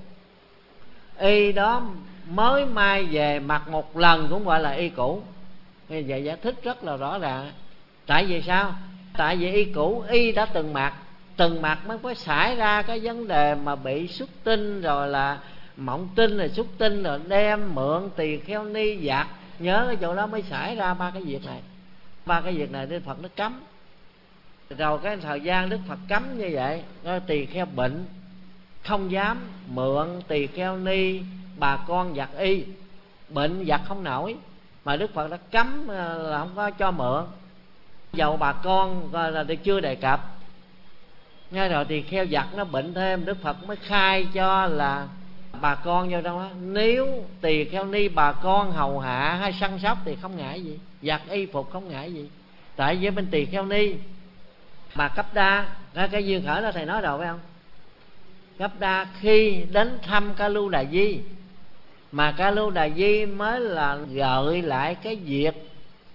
Y đó mới mai về mặc một lần cũng gọi là y cũ. Vậy giải thích rất là rõ ràng. Tại vì sao? Tại vì y cũ y đã từng mặc, từng mặc mới có xảy ra cái vấn đề mà bị xuất tinh, rồi là mộng tinh, rồi xuất tinh, rồi đem mượn tỳ kheo ni giặt. Nhớ cái chỗ đó mới xảy ra ba cái việc này. Ba cái việc này Đức Phật nó cấm. Rồi cái thời gian Đức Phật cấm như vậy, tỳ kheo bệnh không dám mượn tỳ kheo ni bà con giặt y, bệnh giặt không nổi, mà Đức Phật đã cấm là không có cho mượn. Dầu bà con là chưa đề cập. Nghe rồi thì kheo giặt nó bệnh thêm, Đức Phật mới khai cho là bà con vô trong đó. Nếu tỳ kheo ni bà con hầu hạ hay săn sóc thì không ngại gì, giặt y phục không ngại gì. Tại với bên tỳ kheo ni bà Cấp Đa, cái duyên khởi đó thầy nói rồi phải không? Cấp Đa khi đến thăm Ca Lu Đại Di Mà Ca Lưu Đà Di mới là gợi lại cái việc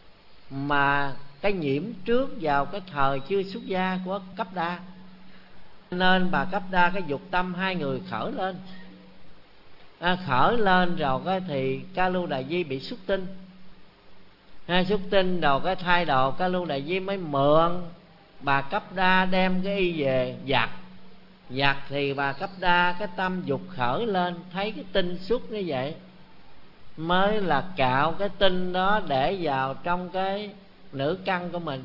mà cái nhiễm trước vào cái thời chưa xuất gia của Cấp Đa. Nên bà Cấp Đa cái dục tâm hai người khởi lên, à, khởi lên rồi cái thì Ca Lưu Đà Di bị xuất tinh. à, xuất tinh rồi cái thay đồ, Ca Lưu Đà Di mới mượn bà Cấp Đa đem cái y về giặt. Giặt thì bà Cấp Đa cái tâm dục khởi lên, thấy cái tinh xuất như vậy, mới là cạo cái tinh đó để vào trong cái nữ căn của mình.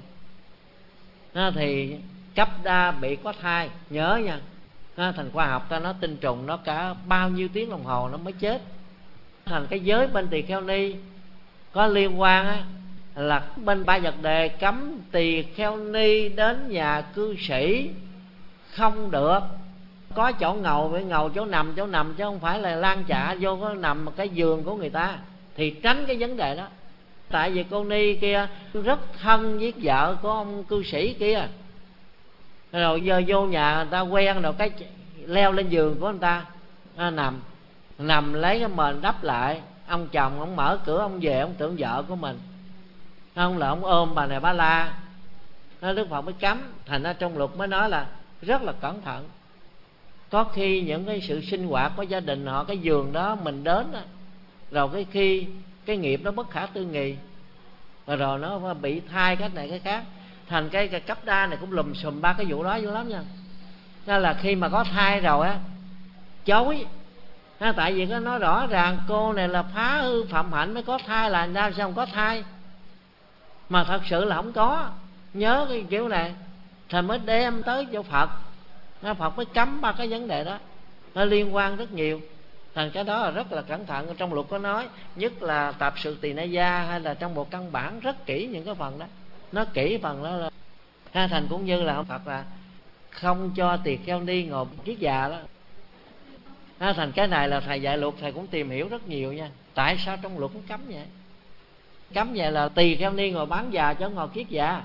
à, Thì Cấp Đa bị có thai. Nhớ nha, à, thành khoa học ta nói tinh trùng nó cả bao nhiêu tiếng đồng hồ nó mới chết. Thành cái giới bên tỳ kheo ni có liên quan á, là bên Ba Vật Đề cấm tỳ kheo ni đến nhà cư sĩ không được có chỗ ngồi, với ngồi chỗ nằm, chỗ nằm chứ không phải là lan chạ vô có nằm cái giường của người ta, thì tránh cái vấn đề đó. Tại vì cô ni kia rất thân với vợ của ông cư sĩ kia, rồi giờ vô nhà người ta quen rồi cái leo lên giường của người ta, à, nằm nằm lấy cái mền đắp lại. Ông chồng ông mở cửa ông về, ông tưởng vợ của mình, ông là ông ôm bà này bà la. Đức Phật mới cấm. Thành ra trong luật mới nói là rất là cẩn thận. Có khi những cái sự sinh hoạt của gia đình họ, cái giường đó mình đến đó, rồi cái khi cái nghiệp nó bất khả tư nghị, rồi, rồi nó bị thai cái này cái khác. Thành cái, cái Cấp Đa này cũng lùm xùm ba cái vụ đó dữ lắm nha. Nên là khi mà có thai rồi á, chối. À, tại vì có nói rõ ràng cô này là phá hư phạm hạnh mới có thai, là sao sao không có thai. Mà thật sự là không có. Nhớ cái kiểu này, thành mới đem tới cho Phật. Phật mới cấm ba cái vấn đề đó, nó liên quan rất nhiều. Thành cái đó là rất là cẩn thận. Trong luật có nói, nhất là Tạp Sự Tỳ Na Gia hay là trong bộ căn bản rất kỹ những cái phần đó. Nó kỹ phần đó là ha. Thành cũng như là Phật là không cho tỳ kheo ni ngồi kiết già đó. ha. Thành cái này là thầy dạy luật, thầy cũng tìm hiểu rất nhiều nha. Tại sao trong luật cũng cấm vậy? Cấm vậy là tỳ kheo ni ngồi bán già chứ ngồi kiết già.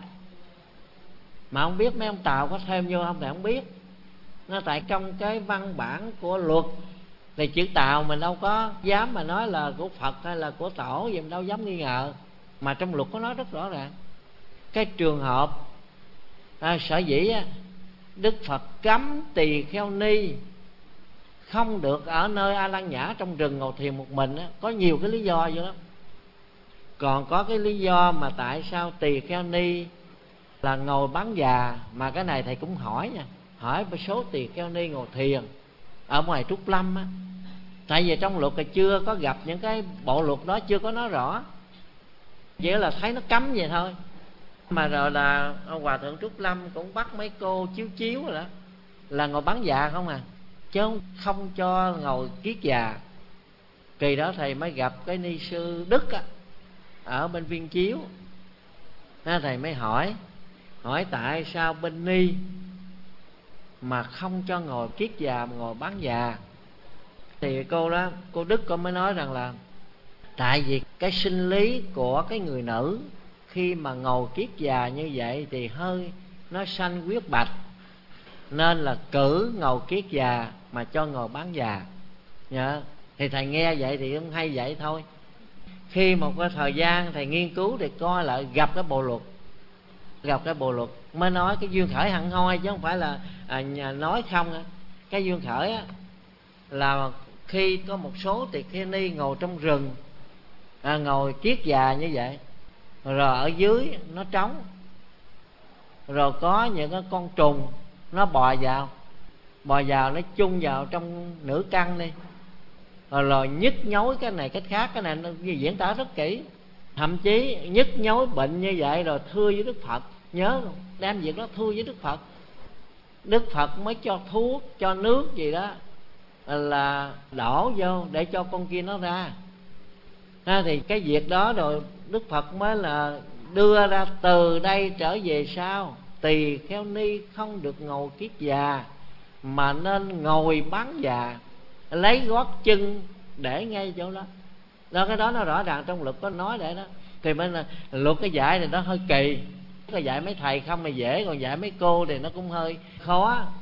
Mà không biết mấy ông Tàu có thêm vô không thì không biết. Nó tại trong cái văn bản của luật thì chữ Tàu mình đâu có dám mà nói là của Phật hay là của Tổ gì, mình đâu dám nghi ngờ. Mà trong luật có nói rất rõ ràng. Cái trường hợp à, sở dĩ á, Đức Phật cấm tỳ kheo ni không được ở nơi A Lăng Nhã trong rừng ngồi thiền một mình á, có nhiều cái lý do vậy lắm. Còn có cái lý do mà tại sao tỳ kheo ni là ngồi bán già, mà cái này thầy cũng hỏi nha, hỏi một số tỳ kheo ni ngồi thiền ở ngoài Trúc Lâm á. Tại vì trong luật thì chưa có gặp những cái bộ luật đó, chưa có nói rõ, vậy là thấy nó cấm vậy thôi. Mà rồi là ông Hòa Thượng Trúc Lâm cũng bắt mấy cô chiếu chiếu rồi đó, là ngồi bán già không à, chứ không cho ngồi kiết già. Kỳ đó thầy mới gặp cái ni sư Đức á, ở bên Viên Chiếu. Thầy mới hỏi hỏi tại sao bên ni mà không cho ngồi kiết già mà ngồi bán già. Thì cô đó, cô Đức cô mới nói rằng là tại vì cái sinh lý của cái người nữ khi mà ngồi kiết già như vậy thì hơi nó sanh huyết bạch, nên là cử ngồi kiết già mà cho ngồi bán già. Nhớ. Thì thầy nghe vậy thì cũng hay vậy thôi. Khi một cái thời gian thầy nghiên cứu thì coi lại gặp cái bộ luật, gặp cái bộ luật mới nói cái duyên khởi hẳn hoi, chứ không phải là à, nói không á. Cái duyên khởi á, là khi có một số tỳ kheo ni ngồi trong rừng à, ngồi kiết già như vậy, rồi ở dưới nó trống, rồi có những cái con trùng nó bò vào bò vào nó chung vào trong nửa căn đi, rồi, rồi nhức nhối cái này cái khác. Cái này nó diễn tả rất kỹ. Thậm chí nhức nhối bệnh như vậy rồi thưa với Đức Phật. Nhớ không? Đem việc đó thưa với Đức Phật. Đức Phật mới cho thuốc, cho nước gì đó là đổ vô để cho con kia nó ra. À, thì cái việc đó rồi Đức Phật mới là đưa ra từ đây trở về sau tỳ kheo ni không được ngồi kiết già mà nên ngồi bán già, lấy gót chân để ngay chỗ đó. Đó, cái đó nó rõ ràng trong luật có nói để đó. Thì mới là luật cái dạy này nó hơi kỳ. Cái dạy mấy thầy không mà dễ, còn dạy mấy cô thì nó cũng hơi khó.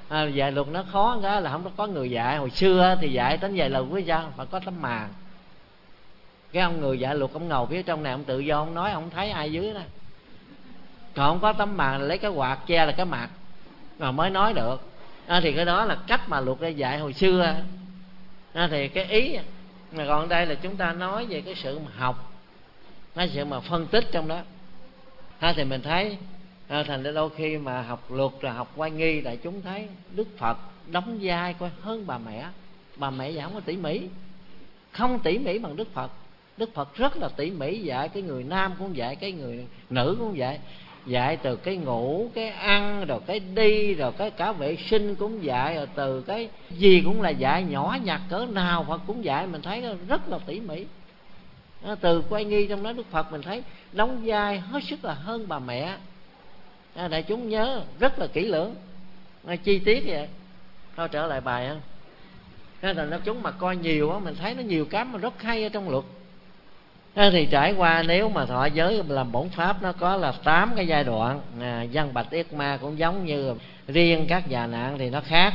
À, dạy luật nó khó cái là không có người dạy. Hồi xưa thì dạy đến dạy luật với sao phải có tấm màn. Cái ông người dạy luật ông ngồi phía trong này, ông tự do ông nói, ông thấy ai dưới đó. Còn không có tấm màn là lấy cái quạt che là cái mặt mà mới nói được. À, thì cái đó là cách mà luật đã dạy hồi xưa. À, thì cái ý mà còn đây là chúng ta nói về cái sự mà học, cái sự mà phân tích trong đó. À, thì mình thấy à, thành ra đôi khi mà học luật rồi học oai nghi, đại chúng thấy Đức Phật đóng vai coi hơn bà mẹ. Bà mẹ dạy không có tỉ mỉ, không tỉ mỉ bằng Đức Phật. Đức Phật rất là tỉ mỉ, dạy cái người nam cũng dạy, cái người nữ cũng dạy. Dạy từ cái ngủ, cái ăn, rồi cái đi, rồi cái cả vệ sinh cũng dạy, rồi từ cái gì cũng là dạy, nhỏ nhặt cỡ nào Phật cũng dạy. Mình thấy rất là tỉ mỉ. À, từ quay nghi trong đó Đức Phật mình thấy đóng vai hết sức là hơn bà mẹ. À, đại chúng nhớ rất là kỹ lưỡng, à, chi tiết vậy. Thôi trở lại bài á. Nên là đại chúng mà coi nhiều á, mình thấy nó nhiều cái mà rất hay ở trong luật. À, thì trải qua nếu mà thọ giới làm bổn pháp nó có là tám cái giai đoạn. À, văn bạch yết ma cũng giống như riêng các già nạn thì nó khác.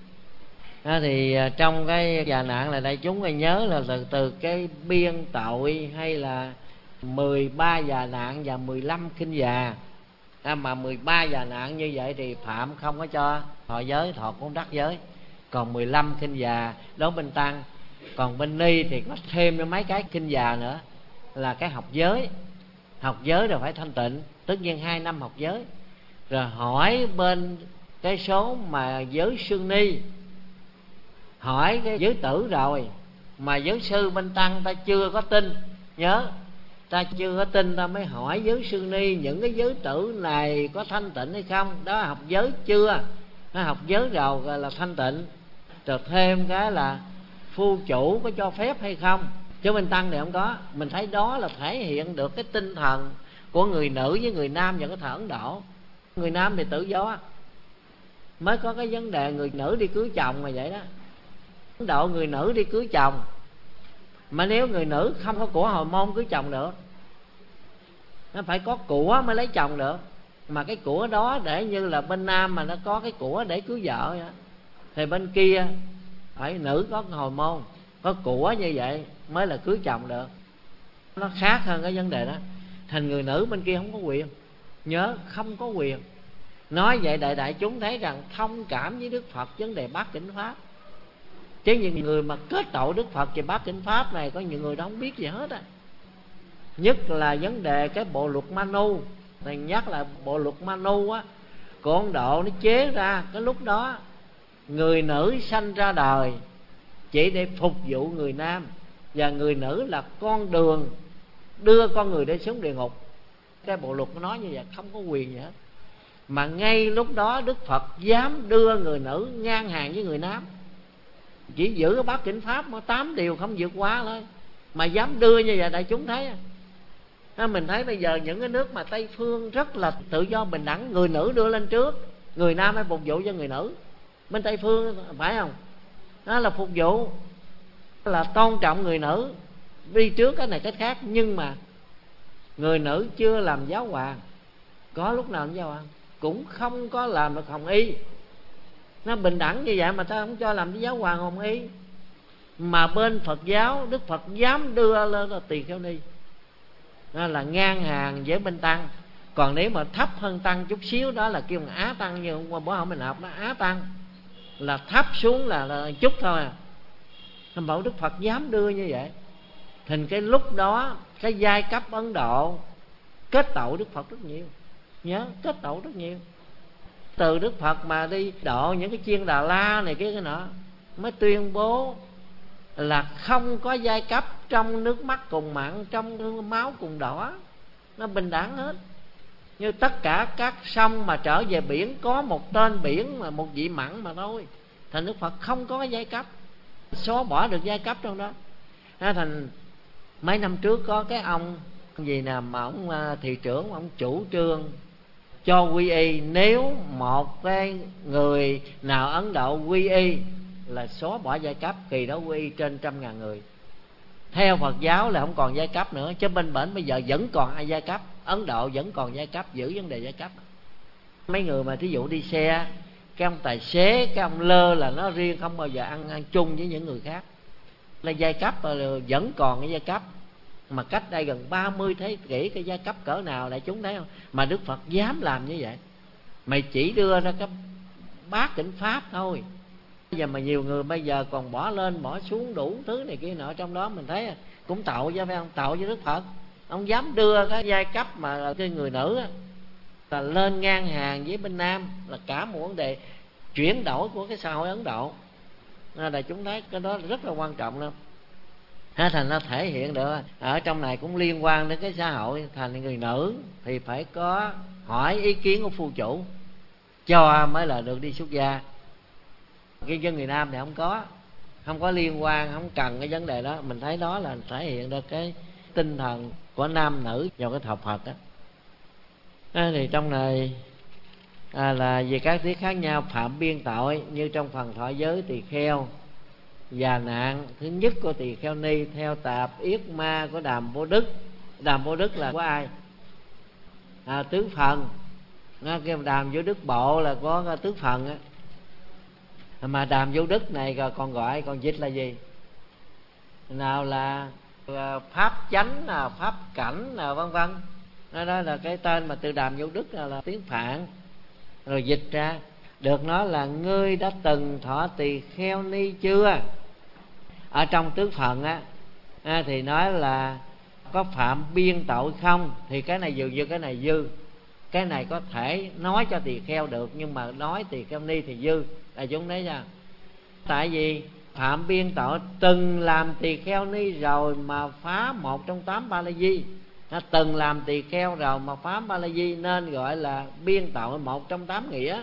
À, thì trong cái già nạn là đại chúng phải nhớ là từ, từ cái biên tội hay là mười ba già nạn và mười lăm kinh già. À, mà mười ba già nạn như vậy thì phạm không có cho thọ giới, thọ cũng đắc giới. Còn mười lăm kinh già đó bên tăng. Còn bên ni thì có thêm cho mấy cái kinh già nữa là cái học giới. Học giới rồi phải thanh tịnh, tất nhiên hai năm học giới. Rồi hỏi bên cái số mà giới sương ni, hỏi cái giới tử rồi mà giới sư bên tăng ta chưa có tin. Nhớ ta chưa có tin ta mới hỏi giới sư ni những cái giới tử này có thanh tịnh hay không. Đó học giới chưa, nó học giới rồi gọi là thanh tịnh. Rồi thêm cái là phu chủ có cho phép hay không. Chứ bên tăng thì không có. Mình thấy đó là thể hiện được cái tinh thần của người nữ với người nam và cái thời Ấn Độ. Người nam thì tự do, mới có cái vấn đề người nữ đi cưới chồng mà vậy đó. Ấn Độ người nữ đi cưới chồng, mà nếu người nữ không có của hồi môn cưới chồng được, nó phải có của mới lấy chồng được. Mà cái của đó để như là bên nam mà nó có cái của để cưới vợ vậy, thì bên kia phải nữ có hồi môn, có của như vậy mới là cưới chồng được. Nó khác hơn cái vấn đề đó. Thành người nữ bên kia không có quyền. Nhớ không có quyền. Nói vậy đại đại chúng thấy rằng thông cảm với Đức Phật vấn đề bát chánh pháp. Chứ những người mà kết tội Đức Phật về bát chánh pháp này có những người đó không biết gì hết á. Nhất là vấn đề cái bộ luật Manu. Thầy nhắc là bộ luật Manu á, của Ấn Độ nó chế ra cái lúc đó người nữ sanh ra đời chỉ để phục vụ người nam, và người nữ là con đường đưa con người để xuống địa ngục. Cái bộ luật nó nói như vậy, không có quyền gì hết. Mà ngay lúc đó Đức Phật dám đưa người nữ ngang hàng với người nam, chỉ giữ cái bát chánh pháp mà tám điều không vượt qua thôi, mà dám đưa như vậy đại chúng thấy. À, mình thấy bây giờ những cái nước mà Tây phương rất là tự do bình đẳng, người nữ đưa lên trước, người nam phải phục vụ cho người nữ. Bên Tây phương phải không? Đó là phục vụ, là tôn trọng người nữ, đi trước cái này cái khác. Nhưng mà người nữ chưa làm giáo hoàng, có lúc nào làm giáo hoàng cũng không có làm được hồng y. Nó bình đẳng như vậy mà ta không cho làm giáo hoàng hồng y. Mà bên Phật giáo Đức Phật dám đưa lên là tỳ kheo ni, đó là ngang hàng với bên tăng. Còn nếu mà thấp hơn tăng chút xíu đó là kêu là á tăng. Như hôm qua bữa hôm mình học nó á tăng, là thấp xuống là, là chút thôi à. Bảo Đức Phật dám đưa như vậy. Thành cái lúc đó cái giai cấp Ấn Độ kết tội Đức Phật rất nhiều. Nhớ kết tội rất nhiều. Từ Đức Phật mà đi độ những cái chiên Đà La này kia cái nọ, mới tuyên bố là không có giai cấp, trong nước mắt cùng mặn, trong máu cùng đỏ, nó bình đẳng hết. Như tất cả các sông mà trở về biển có một tên biển mà một vị mặn mà thôi. Thành Đức Phật không có cái giai cấp, xóa bỏ được giai cấp trong đó. Thành mấy năm trước có cái ông gì nè mà ông thị trưởng, ông chủ trương cho quy y. Nếu một cái người nào Ấn Độ quy y là xóa bỏ giai cấp, kỳ đó quy y trên trăm ngàn người. Theo Phật giáo là không còn giai cấp nữa, chứ bên bển bây giờ vẫn còn ai giai cấp. Ấn Độ vẫn còn giai cấp, giữ vấn đề giai cấp. Mấy người mà thí dụ đi xe Cái ông tài xế, cái ông lơ là nó riêng, không bao giờ ăn ăn chung với những người khác. Là giai cấp vẫn còn cái giai cấp mà cách đây gần ba mươi thế kỷ, cái giai cấp cỡ nào đại chúng thấy không? Mà Đức Phật dám làm như vậy. Mày chỉ đưa ra cái bát chánh pháp thôi. Bây giờ mà nhiều người bây giờ còn bỏ lên bỏ xuống đủ thứ này kia nọ, trong đó mình thấy cũng tội chứ, phải không? Tội với Đức Phật. Ông dám đưa cái giai cấp mà cái người nữ là lên ngang hàng với bên nam, là cả một vấn đề chuyển đổi của cái xã hội Ấn Độ. Đại chúng thấy cái đó rất là quan trọng lắm. Thành nó thể hiện được ở trong này cũng liên quan đến cái xã hội. Thành người nữ thì phải có hỏi ý kiến của phu chủ cho mới là được đi xuất gia. Cái dân người nam thì không có, không có liên quan, không cần cái vấn đề đó. Mình thấy đó là thể hiện được cái tinh thần của nam nữ vào cái thọ Phật đó. À, thì trong này à, là về các tiết khác nhau phạm biên tội, như trong phần thọ giới tỳ kheo già nạn thứ nhất của tỳ kheo ni theo tạp yết ma của Đàm Vô Đức. Đàm Vô Đức là của ai? À, tứ phần. Cái Đàm Vô Đức bộ là có tứ phần á. Mà Đàm Vô Đức này còn gọi, còn dịch là gì? Nào là pháp chánh, nào pháp cảnh, nào vân vân. Đó, đó là cái tên mà từ Đàm Vô Đức là, là tiếng Phạn. Rồi dịch ra được nói là ngươi đã từng thọ tỳ kheo ni chưa? Ở trong tứ phần á à, thì nói là có phạm biên tội không? Thì cái này dư dư, cái này dư. Cái này có thể nói cho tỳ kheo được, nhưng mà nói tỳ kheo ni thì dư. Là chúng thấy nha. Tại vì phạm biên tội từng làm tỳ kheo ni rồi mà phá một trong tám ba la di. Nó từng làm tỳ kheo rồi mà phá ba la di nên gọi là biên tội một trong tám nghĩa.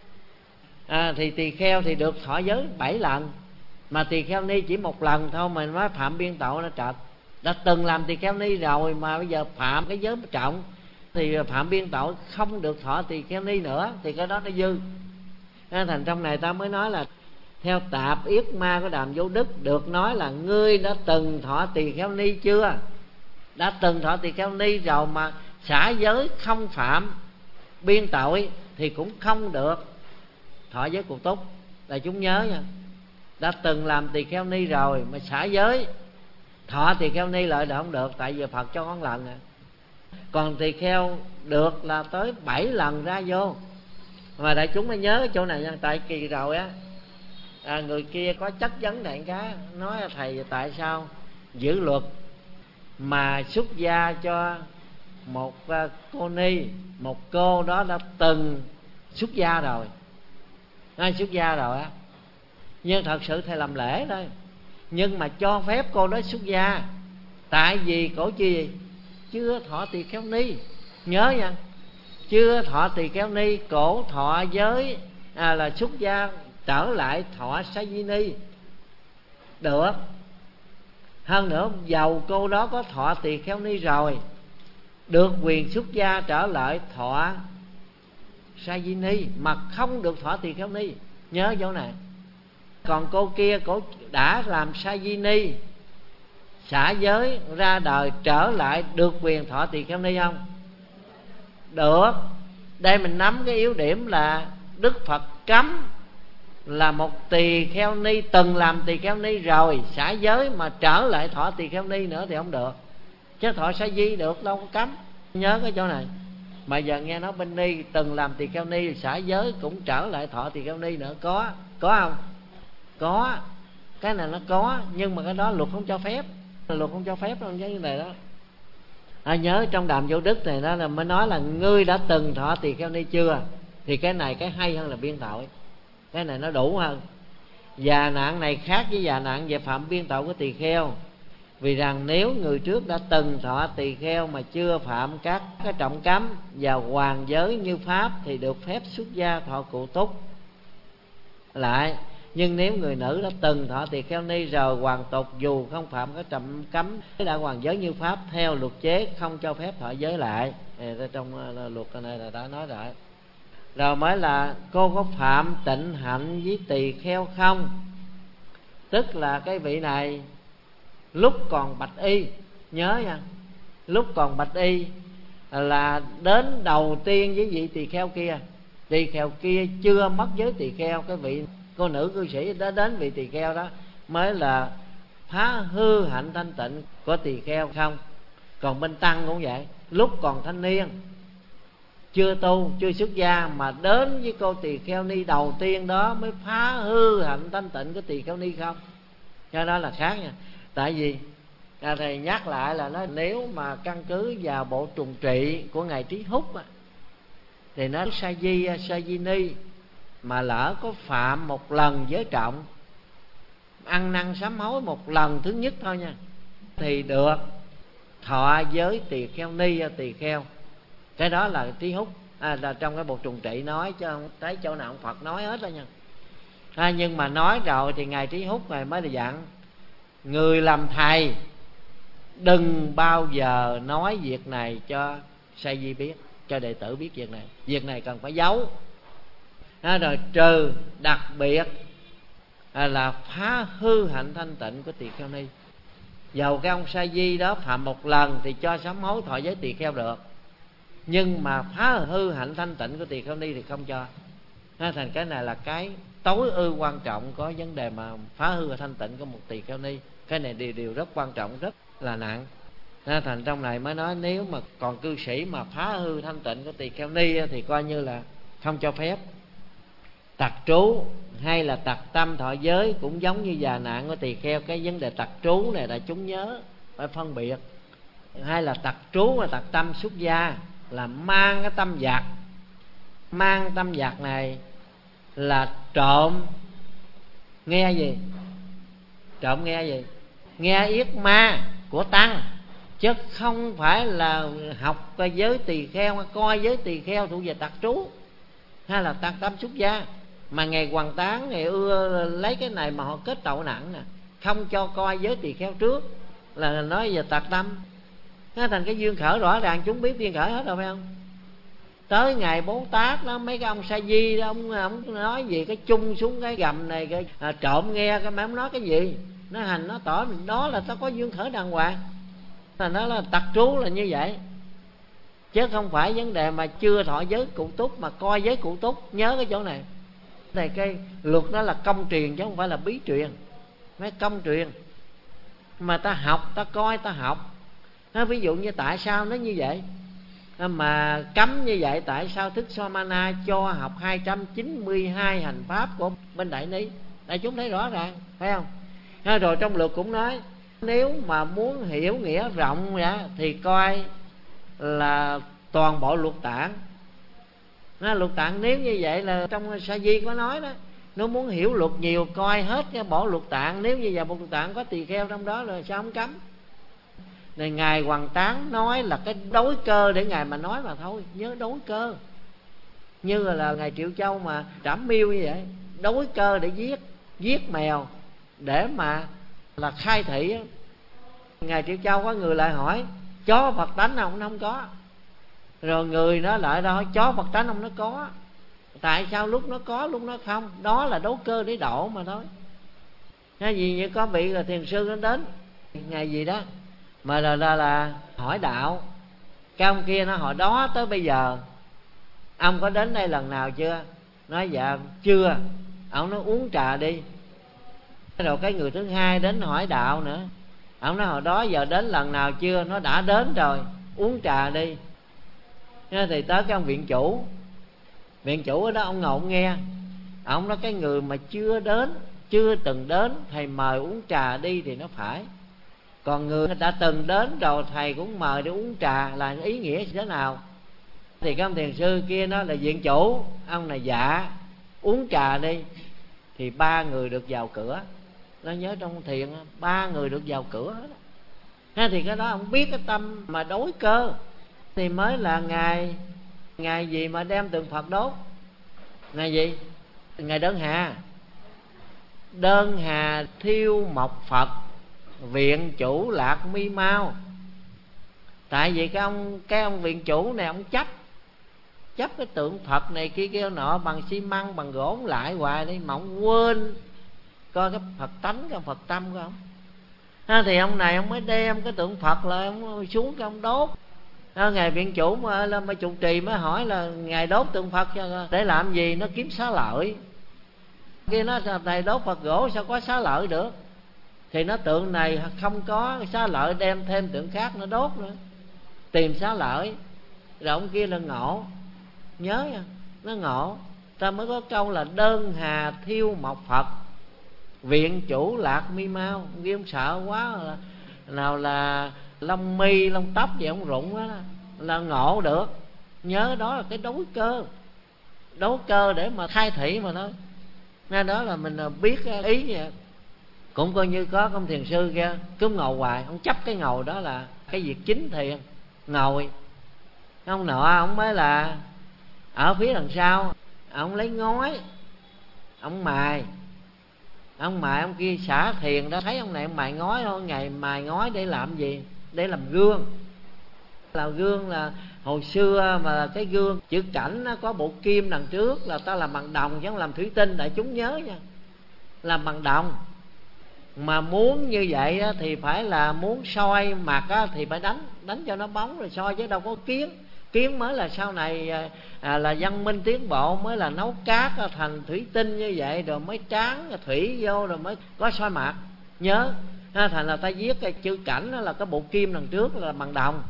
À, thì tỳ kheo thì được thọ giới bảy lần, mà tỳ kheo ni chỉ một lần thôi mà nói phạm biên tội nó trật. Đã từng làm tỳ kheo ni rồi mà bây giờ phạm cái giới trọng thì phạm biên tội không được thọ tỳ kheo ni nữa, thì cái đó nó dư. À, thành trong này ta mới nói là theo tạp yết ma của Đàm Vô Đức được nói là ngươi đã từng thọ tỳ kheo ni chưa? Đã từng thọ tỳ kheo ni rồi mà xả giới không phạm biên tội thì cũng không được thọ giới cụ túc. Là chúng nhớ nha. Đã từng làm tỳ kheo ni rồi mà xả giới thọ tỳ kheo ni lại là không được, tại vì Phật cho con lần à. Còn tỳ kheo được là tới bảy lần ra vô. Mà đại chúng mới nhớ cái chỗ này nha. Tại kỳ rồi á à, người kia có chất vấn đại cá, nói là thầy tại sao giữ luật mà xuất gia cho một cô ni, một cô đó đã từng xuất gia rồi, nói xuất gia rồi á, nhưng thật sự thầy làm lễ thôi, nhưng mà cho phép cô đó xuất gia. Tại vì cổ chi gì? Chưa thọ tỳ kheo ni. Nhớ nha, chưa thọ tỳ kheo ni, cổ thọ giới à, là xuất gia trở lại thọ sa di ni được. Hơn nữa dầu cô đó có thọ tỳ kheo ni rồi, được quyền xuất gia trở lại thọ sa di ni, mà không được thọ tỳ kheo ni. Nhớ chỗ này. Còn cô kia cổ đã làm sa di ni, xả giới ra đời trở lại được quyền thọ tỳ kheo ni không? Được. Đây mình nắm cái yếu điểm là Đức Phật cấm là một tỳ kheo ni từng làm tỳ kheo ni rồi xả giới mà trở lại thọ tỳ kheo ni nữa thì không được. Chứ thọ sa di được, đâu có cấm. Nhớ cái chỗ này. Mà giờ nghe nói bên ni từng làm tỳ kheo ni xả giới cũng trở lại thọ tỳ kheo ni nữa. Có Có không? Có. Cái này nó có, nhưng mà cái đó luật không cho phép. Luật không cho phép đâu cái này đó. À, nhớ trong Đàm Vô Đức này đó là mới nói là ngươi đã từng thọ tỳ kheo ni chưa? Thì cái này cái hay hơn là biên tội. Cái này nó đủ hơn. Già nạn này khác với già nạn về phạm biên tội của tỳ kheo. Vì rằng nếu người trước đã từng thọ tỳ kheo mà chưa phạm các cái trọng cấm và hoàn giới như pháp thì được phép xuất gia thọ cụ túc lại. Nhưng nếu người nữ đã từng thọ tỳ kheo ni rồi hoàn tục dù không phạm các trọng cấm đã hoàn giới như pháp, theo luật chế không cho phép thọ giới lại. Trong luật này là đã nói rồi. Rồi mới là cô có phạm tịnh hạnh với tỳ kheo không? Tức là cái vị này lúc còn bạch y, nhớ nha, lúc còn bạch y là đến đầu tiên với vị tỳ kheo kia Tỳ kheo kia chưa mất giới tỳ kheo, cái vị cô nữ cư sĩ đó đến vị tỳ kheo đó mới là phá hư hạnh thanh tịnh của tỳ kheo không. Còn bên tăng cũng vậy, lúc còn thanh niên chưa tu chưa xuất gia mà đến với cô tỳ kheo ni đầu tiên đó mới phá hư hạnh thanh tịnh của tỳ kheo ni không. Cho đó là khác nha. Tại vì à, thầy nhắc lại là nó nếu mà căn cứ vào bộ trùng trị của ngài Trí Húc á, thì nó sa di sa di ni mà lỡ có phạm một lần giới trọng, ăn năn sám hối một lần thứ nhất thôi nha, thì được thọ giới tỳ kheo ni tỳ kheo. Cái đó là Trí Húc à, là trong cái bộ trùng trị nói, chứ không thấy chỗ nào ông Phật nói hết đó nha. À, nhưng mà nói rồi thì ngài Trí Húc ngài mới là dặn người làm thầy đừng bao giờ nói việc này cho sa di biết, cho đệ tử biết việc này. Việc này cần phải giấu. À, rồi trừ đặc biệt à, là phá hư hạnh thanh tịnh của tỳ kheo ni. Dầu cái ông sa di đó phạm một lần thì cho sám hối thọ giới tỳ kheo được, nhưng mà phá hư hạnh thanh tịnh của tỳ kheo ni thì không cho. À, thành cái này là cái tối ưu quan trọng có vấn đề mà phá hư thanh tịnh của một tỳ kheo ni. Cái này điều điều rất quan trọng, rất là nặng. À, thành trong này mới nói nếu mà còn cư sĩ mà phá hư thanh tịnh của tỳ kheo ni thì coi như là không cho phép. Tặc trú hay là tặc tâm thọ giới cũng giống như già nạn của tỳ kheo. Cái vấn đề tặc trú này là chúng nhớ phải phân biệt. Hay là tặc trú và tặc tâm xuất gia là mang cái tâm giặc. Mang tâm giặc này là trộm nghe gì? Trộm nghe gì? Nghe yết ma của tăng, chứ không phải là học coi giới tỳ kheo, coi giới tỳ kheo thuộc về tặc trú hay là tặc tâm xuất gia. Mà ngày Hoằng Tán ngày ưa lấy cái này mà họ kết tội nặng nè, không cho coi giới tỳ kheo trước là nói về tặc tâm. Nó thành cái duyên khởi rõ ràng, chúng biết duyên khởi hết rồi phải không? Tới ngày Bố Tát đó, mấy cái ông sa di đó, ông, ông nói gì cái chung xuống cái gầm này cái à, trộm nghe cái mà ông nói cái gì, nó hành nó tỏ đó là tao có duyên khởi đàng hoàng. Là nó là tặc trú là như vậy, chứ không phải vấn đề mà chưa thọ giới cụ túc mà coi giới cụ túc. Nhớ cái chỗ này. Này cái luật đó là công truyền chứ không phải là bí truyền. Mấy công truyền mà ta học, ta coi, ta học. Nó ví dụ như tại sao nó như vậy mà cấm như vậy, tại sao Thích Somana cho học hai trăm chín mươi hai hành pháp của bên Đại Ni? Đại chúng thấy rõ ràng phải không? Rồi trong luật cũng nói nếu mà muốn hiểu nghĩa rộng ra thì coi là toàn bộ luật tạng. Nó luật tạng nếu như vậy là trong Sa Di có nói đó, nếu muốn hiểu luật nhiều coi hết cái bộ luật tạng. Nếu như vậy bộ luật tạng có tỳ kheo trong đó rồi sao không cấm? Này ngài Hoằng Tán nói là cái đối cơ để ngài mà nói mà thôi. Nhớ đối cơ. Như là ngài Triệu Châu mà trảm miêu như vậy, đối cơ để giết giết mèo để mà là khai thị. Ngài Triệu Châu có người lại hỏi chó Phật tánh nào cũng không có, rồi người nó lại đó chó Phật tánh ông nó có, tại sao lúc nó có lúc nó không? Đó là đấu cơ để độ mà thôi. Cái gì như có vị là thiền sư nó đến ngày gì đó mà là, là, là hỏi đạo. Cái ông kia nó hỏi đó tới bây giờ ông có đến đây lần nào chưa? Nói dạ chưa. Ông nói uống trà đi. Rồi cái người thứ hai đến hỏi đạo nữa. Ông nói hồi đó giờ đến lần nào chưa? Nó đã đến rồi, uống trà đi. Thì tới cái ông viện chủ. Viện chủ ở đó ông ngồi ông nghe. Ông nói cái người mà chưa đến, chưa từng đến, thầy mời uống trà đi thì nó phải. Còn người đã từng đến rồi thầy cũng mời để uống trà là ý nghĩa thế nào? Thì cái ông thiền sư kia nó là viện chủ. Ông này dạ uống trà đi. Thì ba người được vào cửa. Nó nhớ trong thiền ba người được vào cửa hết. Thì cái đó ông biết cái tâm mà đối cơ thì mới là ngày ngày gì mà đem tượng Phật đốt? Ngày gì? Ngày Đơn Hà. Đơn Hà thiêu mộc Phật, viện chủ lạc mi mau. Tại vì cái ông cái ông viện chủ này ông chấp chấp cái tượng Phật này kia kia nọ bằng xi măng bằng gỗ lại hoài đi mà ông quên coi cái Phật tánh, cái Phật tâm của ông. Ha, thì ông này ông mới đem cái tượng Phật lại ông xuống cái ông đốt. à, ngài viện chủ mà là mà trụ trì mới hỏi là ngài đốt tượng Phật để làm gì? Nó kiếm xá lợi. Kia nó thầy đốt Phật gỗ sao có xá lợi được? Thì nó tượng này không có xá lợi, đem thêm tượng khác nó đốt nữa, tìm xá lợi. Rồi ông kia là ngộ, nhớ nha, nó ngộ. Ta mới có câu là đơn hà thiêu mộc Phật, viện chủ lạc mi mau. Ông kia ông sợ quá là, nào là lông mi lông tóc gì ông rụng đó, là ngộ được. Nhớ đó là cái đối cơ, đối cơ để mà khai thị mà thôi. Nên đó là mình biết ý vậy. Cũng coi như có công thiền sư kia cứ ngồi hoài, ông chấp cái ngồi đó là cái việc chính thiền. Ngồi ông nọ ông mới là ở phía đằng sau, ông lấy ngói ông mài, ông mài ông kia xả thiền đó. Thấy ông này ông mài ngói thôi, ngày mài ngói để làm gì? Để làm gương. Làm gương là hồi xưa mà cái gương chữ cảnh nó có bộ kim đằng trước là ta làm bằng đồng chứ không làm thủy tinh, đại chúng nhớ nha, làm bằng đồng. Mà muốn như vậy thì phải là muốn soi mặt thì phải đánh đánh cho nó bóng rồi soi, chứ đâu có kiến. Kiến mới là sau này à, là văn minh tiến bộ, mới là nấu cát thành thủy tinh như vậy, rồi mới tráng thủy vô, rồi mới có soi mặt. Nhớ ha, thành là ta viết cái chữ cảnh đó là cái bộ kim đằng trước là bằng đồng.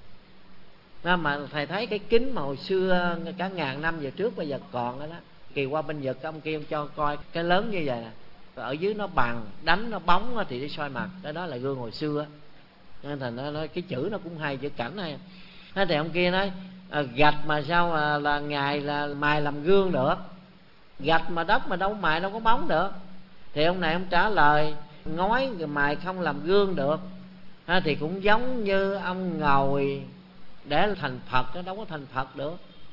À, mà thầy thấy cái kính mà hồi xưa cả ngàn năm về trước bây giờ còn đó, đó. Kỳ qua bên Nhật ông kia ông cho coi cái lớn như vậy nè, ở dưới nó bằng, đánh nó bóng thì để soi mặt. Cái đó là gương hồi xưa. Nên thành nó nói cái chữ nó cũng hay, chữ cảnh này. Thế thì ông kia nói à, gạch mà sao mà là ngài là mài làm gương được? Gạch mà đất mà đâu mài đâu có bóng được. Thì ông này ông trả lời ngói mài không làm gương được. À, thì cũng giống như ông ngồi để thành Phật, nó đâu có thành Phật được.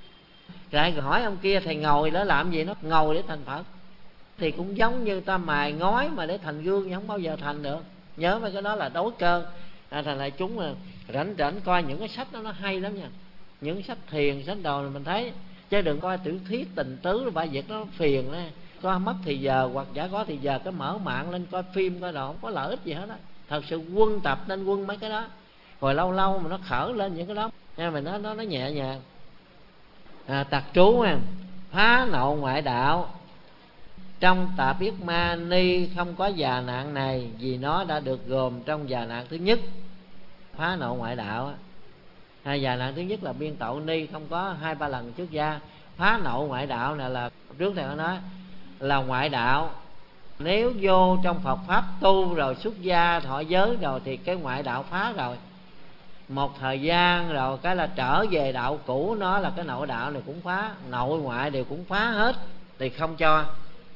Lại hỏi ông kia thầy ngồi để làm gì? Nó ngồi để thành Phật. Thì cũng giống như ta mài ngói mà để thành gương, nhưng không bao giờ thành được. Nhớ mấy cái đó là đối cơ. À, thành lại chúng là rảnh rảnh coi những cái sách đó nó hay lắm nha. Những sách thiền, sách đồ là mình thấy. Chứ đừng coi tiểu thuyết tình tứ, bài việc nó phiền đó. Có mất thì giờ, hoặc giả có thì giờ cái mở mạng lên coi phim coi đồ, không có lợi ích gì hết á. Thật sự quân tập nên quân mấy cái đó. Rồi lâu lâu mà nó khởi lên những cái đó, nhưng mà nó, nó, nó nhẹ nhàng. À, tặc trú ha, phá nộ ngoại đạo. Trong Tạp Yết Ma Ni không có già nạn này, vì nó đã được gồm trong già nạn thứ nhất. Phá nộ ngoại đạo. Hai già nạn thứ nhất là biên tậu ni, không có hai ba lần xuất gia. Phá nộ ngoại đạo này là trước thầy có nói là ngoại đạo. Nếu vô trong Phật Pháp tu rồi xuất gia thọ giới rồi thì cái ngoại đạo phá rồi. Một thời gian rồi cái là trở về đạo cũ, nó là cái nội đạo này cũng phá, nội ngoại đều cũng phá hết, thì không cho.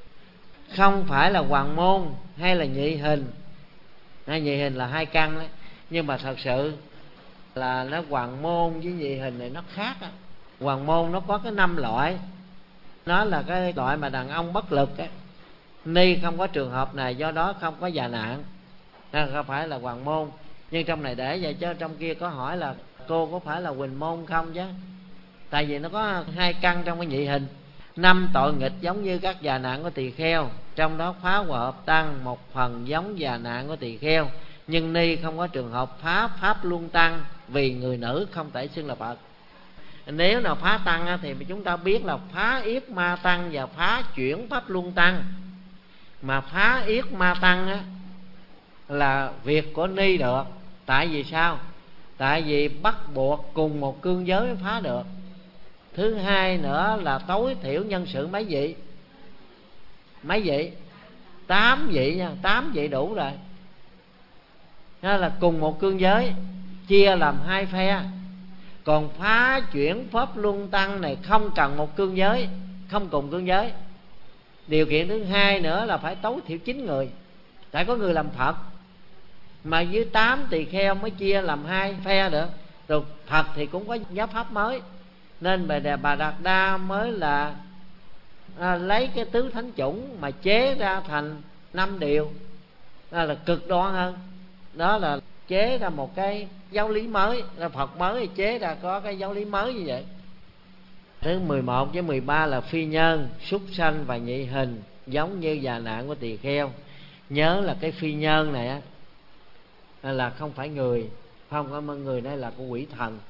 Không phải là hoàng môn hay là nhị hình. Hay nhị hình là hai căn đấy, nhưng mà thật sự là nó hoàng môn với nhị hình này nó khác á. Hoàng môn nó có cái năm loại, nó là cái loại mà đàn ông bất lực á. Ni không có trường hợp này, do đó không có già nạn, nên không phải là hoàng môn. Nhưng trong này để vậy, chứ trong kia có hỏi là cô có phải là huỳnh môn không chứ. Tại vì nó có hai căn trong cái nhị hình. Năm tội nghịch giống như các già nạn của tỳ kheo, trong đó phá hòa hợp tăng một phần giống già nạn của tỳ kheo. Nhưng ni không có trường hợp phá pháp luân tăng, vì người nữ không thể xưng là Phật. Nếu nào phá tăng thì chúng ta biết là phá yết ma tăng và phá chuyển pháp luân tăng. Mà phá yết ma tăng là việc của ni được. Tại vì sao? Tại vì bắt buộc cùng một cương giới mới phá được. Thứ hai nữa là tối thiểu nhân sự mấy vị? Mấy vị? Tám vị nha, tám vị đủ rồi. Đó là cùng một cương giới, chia làm hai phe. Còn phá chuyển pháp luân tăng này không cần một cương giới, không cùng cương giới. Điều kiện thứ hai nữa là phải tối thiểu chín người, tại có người làm Phật. Mà dưới tám tỳ kheo mới chia làm hai phe được. Rồi Phật thì cũng có giáo pháp mới, nên bà, bà Đạt Đa mới là à, lấy cái tứ thánh chủng mà chế ra thành năm điều. Đó là cực đoan hơn. Đó là chế ra một cái giáo lý mới. Phật mới thì chế ra có cái giáo lý mới như vậy. Thứ mười một với mười ba là phi nhân, súc sanh và nhị hình, giống như già nạn của tỳ kheo. Nhớ là cái phi nhân này á là không phải người, không có người đây là của quỷ thần.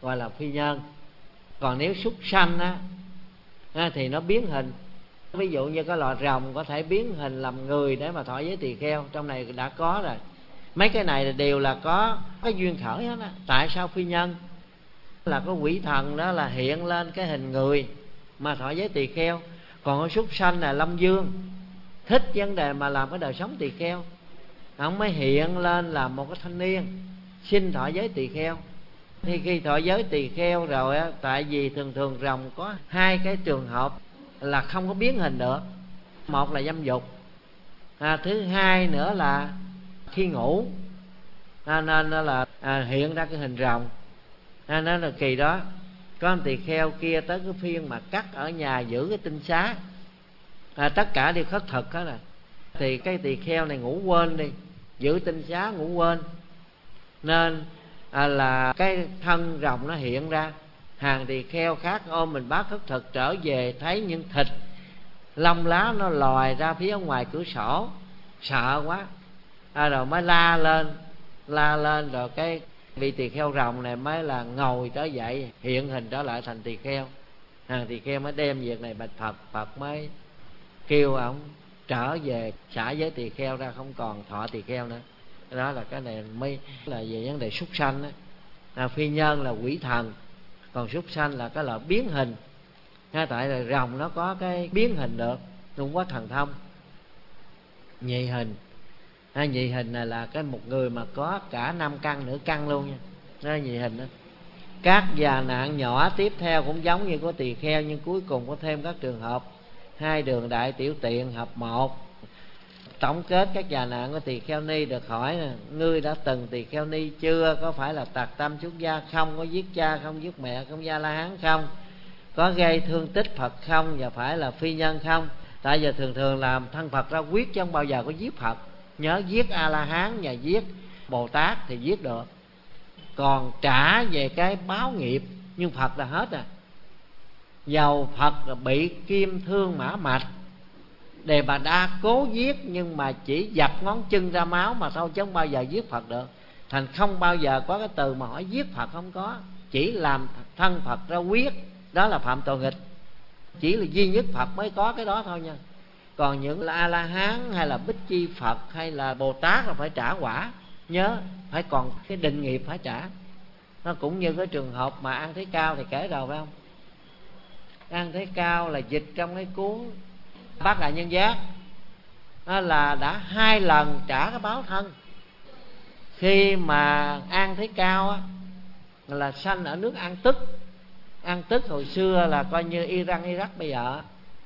gọi là phi nhân. Còn nếu súc sanh á, á thì nó biến hình. Ví dụ như cái loài rồng có thể biến hình làm người để mà thọ giới tỳ kheo, trong này đã có rồi. Mấy cái này đều là có cái duyên khởi hết á. Tại sao phi nhân? Là có quỷ thần đó là hiện lên cái hình người mà thọ giới tỳ kheo. Còn cái súc sanh là Long Dương, thích vấn đề mà làm cái đời sống tỳ kheo, ông mới hiện lên là một cái thanh niên xin thọ giới tỳ kheo. Thì khi thọ giới tỳ kheo rồi á, tại vì thường thường rồng có hai cái trường hợp là không có biến hình được. Một là dâm dục, à, thứ hai nữa là khi ngủ, à, nên là à, hiện ra cái hình rồng. À, nên là kỳ đó có anh tỳ kheo kia tới cái phiên mà cắt ở nhà giữ cái tinh xá, à, tất cả đều khất thực hết rồi. Thì cái tỳ kheo này ngủ quên đi, giữ tinh xá ngủ quên, nên à, là cái thân rồng nó hiện ra. Hàng tỳ kheo khác ôm mình bát khất thực trở về, thấy những thịt lông lá nó lòi ra phía ngoài cửa sổ, sợ quá, à, rồi mới la lên la lên rồi cái vị tỳ kheo rồng này mới là ngồi trở dậy, hiện hình trở lại thành tỳ kheo. Hàng tỳ kheo mới đem việc này bạch Phật, Phật mới kêu ông trở về xả giới tỳ kheo ra, không còn thọ tỳ kheo nữa. Đó là cái này mới là về vấn đề súc sanh đó. À, phi nhân là quỷ thần, còn súc sanh là cái loại biến hình. Ngay tại là rồng nó có cái biến hình được, không có thần thông. Nhị hình, à, nhị hình này là cái một người mà có cả năm căn nửa căn luôn nha. Đó là nhị hình đó. Các già nạn nhỏ tiếp theo cũng giống như của tỳ kheo, nhưng cuối cùng có thêm các trường hợp hai đường đại tiểu tiện hợp một. Tổng kết các già nạn của tỳ kheo ni được hỏi nè: ngươi đã từng tỳ kheo ni chưa? Có phải là tạc tâm xuất gia không? Có giết cha không? Giết mẹ không? Gia La Hán không? Có gây thương tích Phật không? Và phải là phi nhân không? Tại giờ thường thường làm thân Phật ra quyết chứ không bao giờ có giết Phật. Nhớ giết A La Hán và giết Bồ Tát thì giết được, còn trả về cái báo nghiệp. Nhưng Phật là hết à. Dầu Phật là bị kim thương mã mạch, Đề Bà Đa cố giết nhưng mà chỉ dập ngón chân ra máu mà thôi, chứ không bao giờ giết Phật được. Thành không bao giờ có cái từ mà hỏi giết Phật, không có. Chỉ làm thân Phật ra quyết, đó là phạm tội nghịch. Chỉ là duy nhất Phật mới có cái đó thôi nha. Còn những là A La Hán hay là Bích Chi Phật hay là Bồ Tát là phải trả quả. Nhớ phải còn cái định nghiệp phải trả. Nó cũng như cái trường hợp mà An Thế Cao thì kể rồi phải không? An Thế Cao là dịch trong cái cuốn Bát Đại Nhân Giác, đó là đã hai lần trả cái báo thân. Khi mà An Thế Cao á, là sanh ở nước An Tức. An Tức hồi xưa là coi như Iran Iraq bây giờ.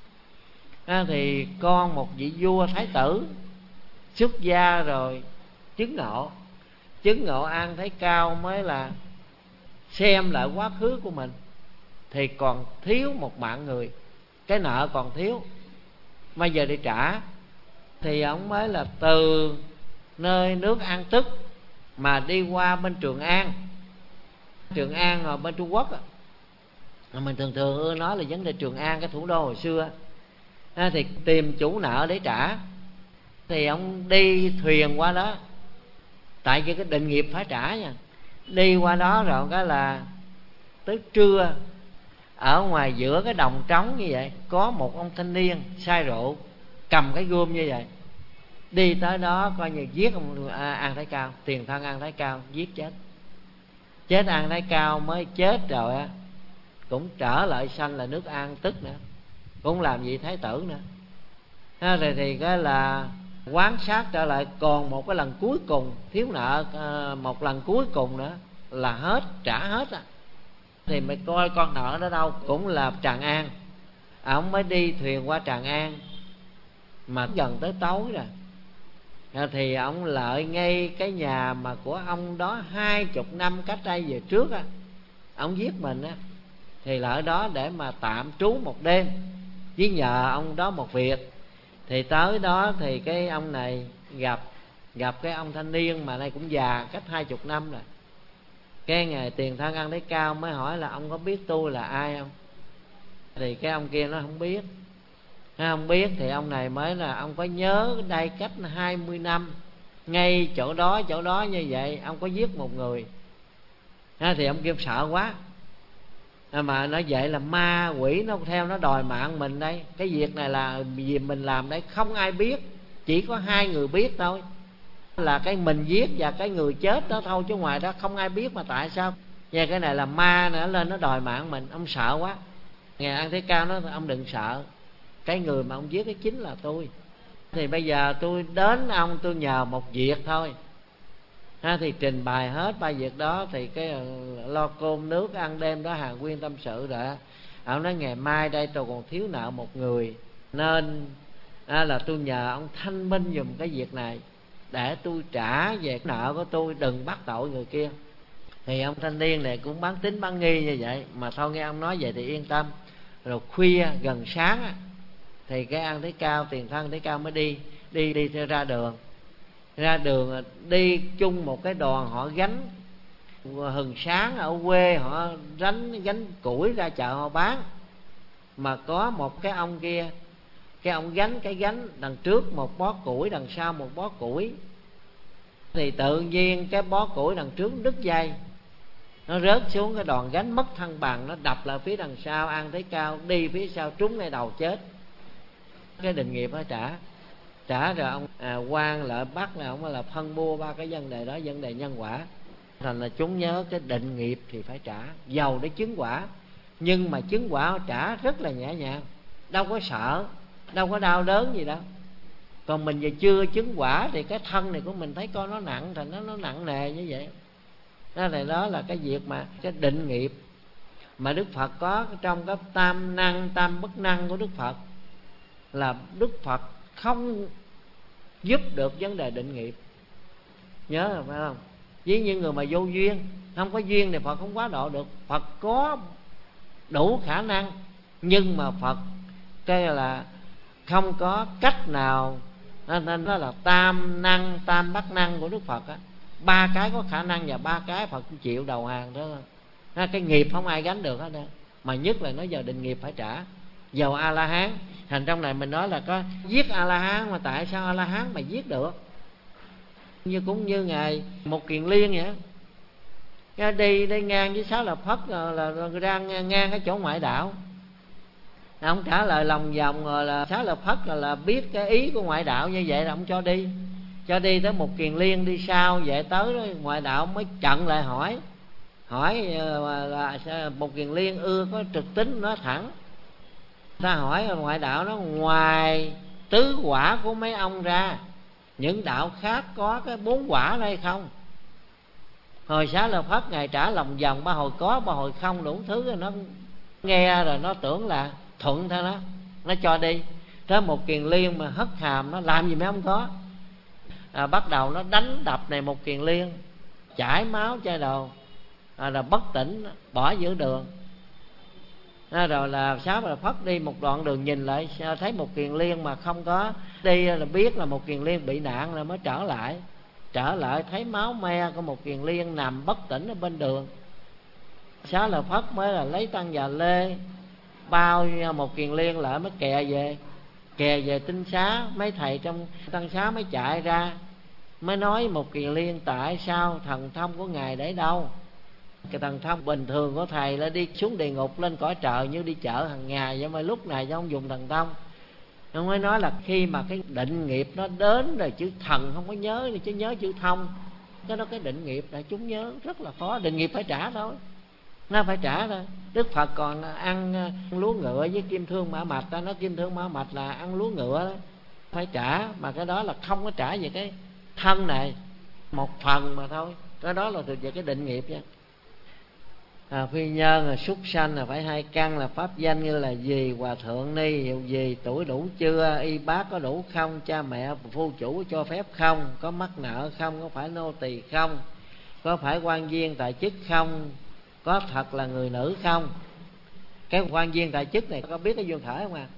À, thì con một vị vua thái tử xuất gia rồi chứng ngộ. Chứng ngộ An Thế Cao mới là xem lại quá khứ của mình, thì còn thiếu một mạng người, cái nợ còn thiếu, bây giờ đi trả. Thì ông mới là từ nơi nước An Tức mà đi qua bên Trường An. Trường An ở bên Trung Quốc á, mình thường thường ưa nói là vấn đề Trường An, cái thủ đô hồi xưa á, thì tìm chủ nợ để trả. Thì ông đi thuyền qua đó, tại vì cái định nghiệp phải trả nha. Đi qua đó rồi cái là tới trưa, ở ngoài giữa cái đồng trống như vậy có một ông thanh niên say rượu, cầm cái gươm như vậy, đi tới đó coi như giết ông An Thái Cao, tiền thân An Thái Cao, giết chết. Chết An Thái Cao mới chết rồi á, cũng trở lại sanh là nước An Tức nữa, cũng làm vị thái tử nữa. Ha, rồi thì cái là quán sát trở lại, còn một cái lần cuối cùng thiếu nợ, một lần cuối cùng nữa là hết, trả hết á. Thì mày coi con nợ đó đâu, cũng là Tràng An. Ông mới đi thuyền qua Tràng An, mà gần tới tối rồi. À, thì ông lợi ngay cái nhà mà của ông đó hai chục năm cách đây về trước á, ông giết mình á, thì lợi đó để mà tạm trú một đêm, với nhờ ông đó một việc. Thì tới đó thì cái ông này gặp gặp cái ông thanh niên mà nay cũng già cách hai chục năm rồi. Cái ngày tiền thân An Thế Cao mới hỏi là ông có biết tôi là ai không? Thì cái ông kia nó không biết. Nó không biết thì ông này mới là ông có nhớ đây cách hai mươi năm, ngay chỗ đó chỗ đó như vậy ông có giết một người. Thì ông kia sợ quá, À, mà nó vậy là ma quỷ nó theo nó đòi mạng mình đây. Cái việc này là vì mình làm đây, không ai biết, chỉ có hai người biết thôi, là cái mình giết và cái người chết đó thôi, chứ ngoài đó không ai biết. Mà tại sao? Và cái này là ma nữa lên nó đòi mạng mình. Ông sợ quá. Ngài An Thế Cao nói ông đừng sợ, cái người mà ông giết cái chính là tôi. Thì bây giờ tôi đến ông, tôi nhờ một việc thôi ha, thì trình bày hết ba việc đó. Thì cái lo cơm nước ăn đêm đó Hàng Nguyên tâm sự rồi. Ông nói ngày mai đây tôi còn thiếu nợ một người, nên à, là tôi nhờ ông thanh minh dùm cái việc này để tôi trả về nợ của tôi, đừng bắt tội người kia. Thì ông thanh niên này cũng bán tín bán nghi như vậy, mà thôi nghe ông nói vậy thì yên tâm. Rồi khuya gần sáng á, thì cái An Thế Cao, tiền thân Thế Cao mới đi đi đi theo ra đường. Ra đường đi chung một cái đoàn họ gánh hừng sáng ở quê, họ gánh gánh củi ra chợ họ bán. Mà có một cái ông kia, cái ông gánh cái gánh đằng trước một bó củi, đằng sau một bó củi. Thì tự nhiên cái bó củi đằng trước đứt dây, nó rớt xuống, cái đoàn gánh mất thăng bằng, nó đập lại phía đằng sau. An Thế Cao đi phía sau trúng ngay đầu chết. Cái định nghiệp nó trả trả rồi ông à, quan lại bắt là ông là phân bua ba cái vấn đề đó, vấn đề nhân quả. Thành là chúng nhớ cái định nghiệp thì phải trả, giàu để chứng quả. Nhưng mà chứng quả trả rất là nhẹ nhàng, đâu có sợ, đâu có đau đớn gì đâu. Còn mình giờ chưa chứng quả thì cái thân này của mình thấy coi nó nặng, thành nó nó nặng nề như vậy. Đó là, đó là cái việc mà cái định nghiệp mà Đức Phật có trong cái tam năng tam bất năng của Đức Phật, là Đức Phật không giúp được vấn đề định nghiệp. Nhớ rồi phải không? Với những người mà vô duyên, không có duyên thì Phật không quá độ được. Phật có đủ khả năng, nhưng mà Phật cái là không có cách nào. Nên đó là tam năng tam bất năng của Đức Phật á. Ba cái có khả năng và ba cái Phật chịu đầu hàng đó. Cái nghiệp không ai gánh được hết đó. Mà nhất là nói giờ định nghiệp phải trả. Dầu A-la-hán, thành trong này mình nói là có giết A-la-hán, mà tại sao A-la-hán mà giết được? Như cũng như ngài Một Kiền Liên vậy, cái đi đi ngang với Xá Lợi Phất là, là, là ra ngang cái chỗ ngoại đạo. Ông trả lời lòng vòng rồi là Xá Lợi Phất là, là biết cái ý của ngoại đạo như vậy là ông cho đi. Cho đi tới Một Kiền Liên đi sau, về tới đó, ngoại đạo mới chặn lại hỏi. Hỏi là Một Kiền Liên ưa có trực tính nói thẳng. Ta hỏi ngoại đạo nó ngoài tứ quả của mấy ông ra, những đạo khác có cái bốn quả đây không? Hồi Xá Lợi Phất ngài trả lòng vòng, ba hồi có ba hồi không, đủ thứ rồi. Nó nghe rồi nó tưởng là thuận theo nó, nó cho đi. Tới Một Kiền Liên mà hất hàm, nó làm gì mấy ông có. à, Bắt đầu nó đánh đập này Một Kiền Liên, chảy máu chai đầu, à, là bất tỉnh, bỏ giữa đường. À, rồi là Xá Lợi Phất đi một đoạn đường nhìn lại thấy Một Kiền Liên mà không có đi, là biết là Một Kiền Liên bị nạn, là mới trở lại. Trở lại thấy máu me của Một Kiền Liên nằm bất tỉnh ở bên đường. Xá Lợi Phất mới là lấy tăng già lê bao Một Kiền Liên lại, mới kè về kè về tinh xá. Mấy thầy trong tăng xá mới chạy ra, mới nói Một Kiền Liên tại sao thần thông của ngài để đâu? Cái thần thông bình thường của thầy là đi xuống địa ngục lên cõi trời như đi chợ hàng ngày, nhưng mà lúc này cho ông dùng thần thông. Ông mới nói là khi mà cái định nghiệp nó đến rồi, chữ thần không có nhớ, chứ nhớ chữ thông. Cái đó cái định nghiệp là chúng nhớ rất là khó. Định nghiệp phải trả thôi, nó phải trả thôi. Đức Phật còn ăn lúa ngựa với kim thương mã mạch, ta nói kim thương mã mạch là ăn lúa ngựa đó, phải trả. Mà cái đó là không có trả về cái thân này, một phần mà thôi. Cái đó là thuộc về cái định nghiệp nha. À, phi nhân là súc sanh là phải hai căn, là pháp danh như là gì, hòa thượng ni hiệu gì, tuổi đủ chưa, y bác có đủ không, cha mẹ phu chủ cho phép không, có mắc nợ không, có phải nô tỳ không, có phải quan viên tại chức không, có thật là người nữ không. Cái quan viên tại chức này có biết cái duyên khởi không à?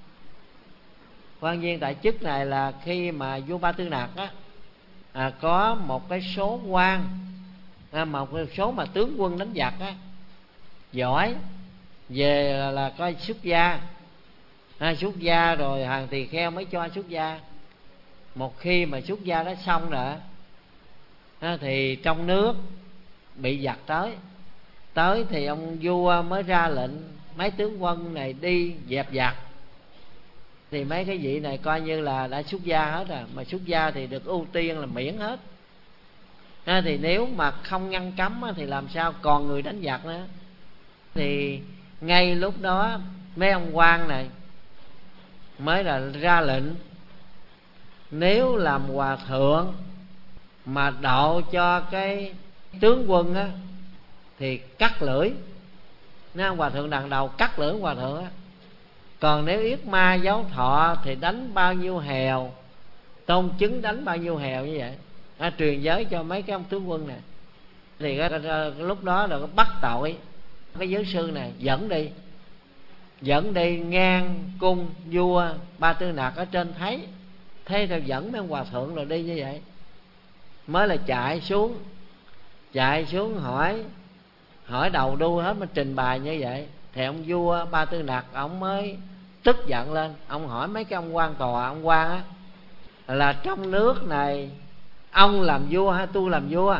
Quan viên tại chức này là khi mà vua Ba Tư Nặc á, à, có một cái số quan, à, một cái số mà tướng quân đánh giặc á giỏi, về là, là coi xuất gia, à, xuất gia rồi hàng tỳ kheo mới cho xuất gia. Một khi mà xuất gia đã xong rồi, à, thì trong nước bị giặc tới, Tới thì ông vua mới ra lệnh mấy tướng quân này đi dẹp giặc. Thì mấy cái vị này coi như là đã xuất gia hết rồi, mà xuất gia thì được ưu tiên là miễn hết. À, thì nếu mà không ngăn cấm thì làm sao còn người đánh giặc nữa. Thì ngay lúc đó mấy ông quan này mới là ra lệnh, nếu làm hòa thượng mà độ cho cái tướng quân á thì cắt lưỡi. Nếu hòa thượng đằng đầu cắt lưỡi hòa thượng á. Còn nếu yết ma giáo thọ thì đánh bao nhiêu hèo, tôn chứng đánh bao nhiêu hèo như vậy. À, truyền giới cho mấy cái ông tướng quân này. Thì cái, cái, cái, lúc đó là bắt tội cái giới sư này, dẫn đi dẫn đi ngang cung vua Ba Tư Nặc ở trên thấy. Thế rồi dẫn mấy ông hòa thượng rồi đi như vậy. Mới là chạy xuống chạy xuống hỏi hỏi đầu đuôi hết, mà trình bày như vậy. Thì ông vua Ba Tư Nặc ông mới tức giận lên. Ông hỏi mấy cái ông quan tòa, ông quan á, là trong nước này ông làm vua hay tôi làm vua?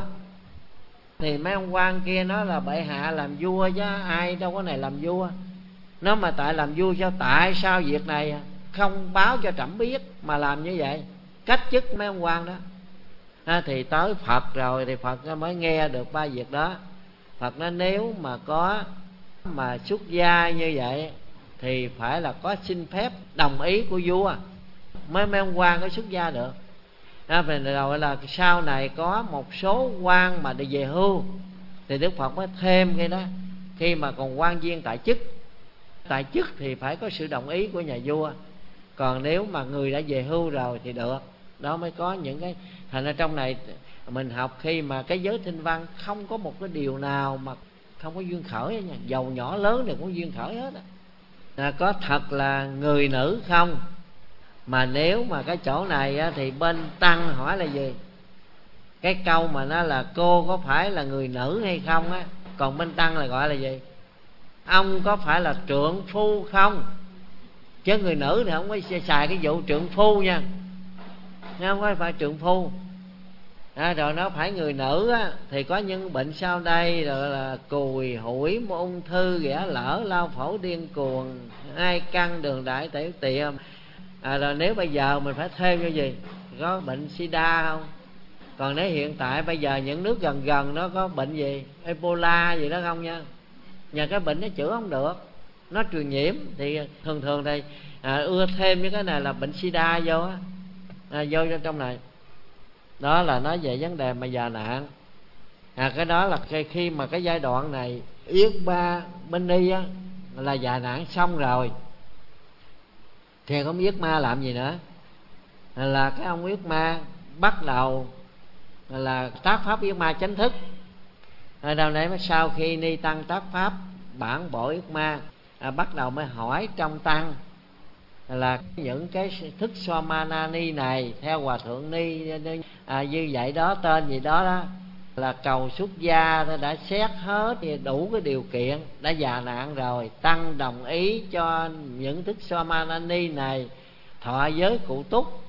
Thì mấy ông quan kia nói là bệ hạ làm vua chứ ai đâu có này làm vua. Nó mà tại làm vua sao, tại sao việc này không báo cho trẫm biết mà làm như vậy, cách chức mấy ông quan đó. À, thì tới Phật rồi thì Phật mới nghe được ba việc đó. Phật nói nếu mà có mà xuất gia như vậy thì phải là có xin phép đồng ý của vua mới mấy ông quan có xuất gia được. À, rồi là sau này có một số quan mà đi về hưu thì Đức Phật mới thêm cái đó. Khi mà còn quan viên tại chức tại chức thì phải có sự đồng ý của nhà vua. Còn nếu mà người đã về hưu rồi thì được. Đó mới có những cái. Thành ra trong này mình học khi mà cái giới Thinh Văn không có một cái điều nào mà không có duyên khởi nha. Giàu nhỏ lớn đều có duyên khởi hết á. À, có thật là người nữ không? Mà nếu mà cái chỗ này á, thì bên tăng hỏi là gì? Cái câu mà nó là cô có phải là người nữ hay không á. Còn bên tăng là gọi là gì? Ông có phải là trượng phu không? Chứ người nữ thì không có xài cái vụ trượng phu nha, không có phải trượng phu. À, rồi nó phải người nữ á, thì có những bệnh sau đây rồi là cùi hủi, ung thư, ghẻ lỡ, lao phổi, điên cuồng, ai căn, đường đại, tiểu tiện. À, rồi nếu bây giờ mình phải thêm cái gì? Có bệnh sida không? Còn nếu hiện tại bây giờ những nước gần gần nó có bệnh gì? Ebola gì đó không nha. Nhà cái bệnh nó chữa không được, nó truyền nhiễm. Thì thường thường thì à, ưa thêm những cái này là bệnh sida vô á, à, vô trong này. Đó là nói về vấn đề mà già nạn. À, cái đó là khi mà cái giai đoạn này yết ba bên ni á là già nạn xong rồi thì không yết ma làm gì nữa. Là cái ông yết ma bắt đầu là tác pháp yết ma chánh thức. Ở đâu đấy sau khi ni tăng tác pháp bản bộ yết ma, à, bắt đầu mới hỏi trong tăng là những cái thức Somanani này theo hòa thượng ni à, như vậy đó, tên gì đó đó là cầu xuất gia, đã xét hết đủ cái điều kiện, đã già nạn rồi, tăng đồng ý cho những thức Somanani này thọ giới cụ túc.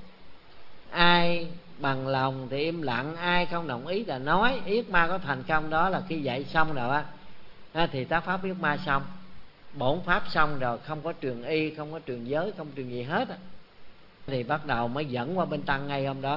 Ai bằng lòng thì im lặng, ai không đồng ý là nói. Yết ma có thành công đó là khi dạy xong rồi á, thì tác pháp yết ma xong, bổn pháp xong rồi, không có truyền y, không có truyền giới, không truyền gì hết á, thì bắt đầu mới dẫn qua bên tăng ngay hôm đó.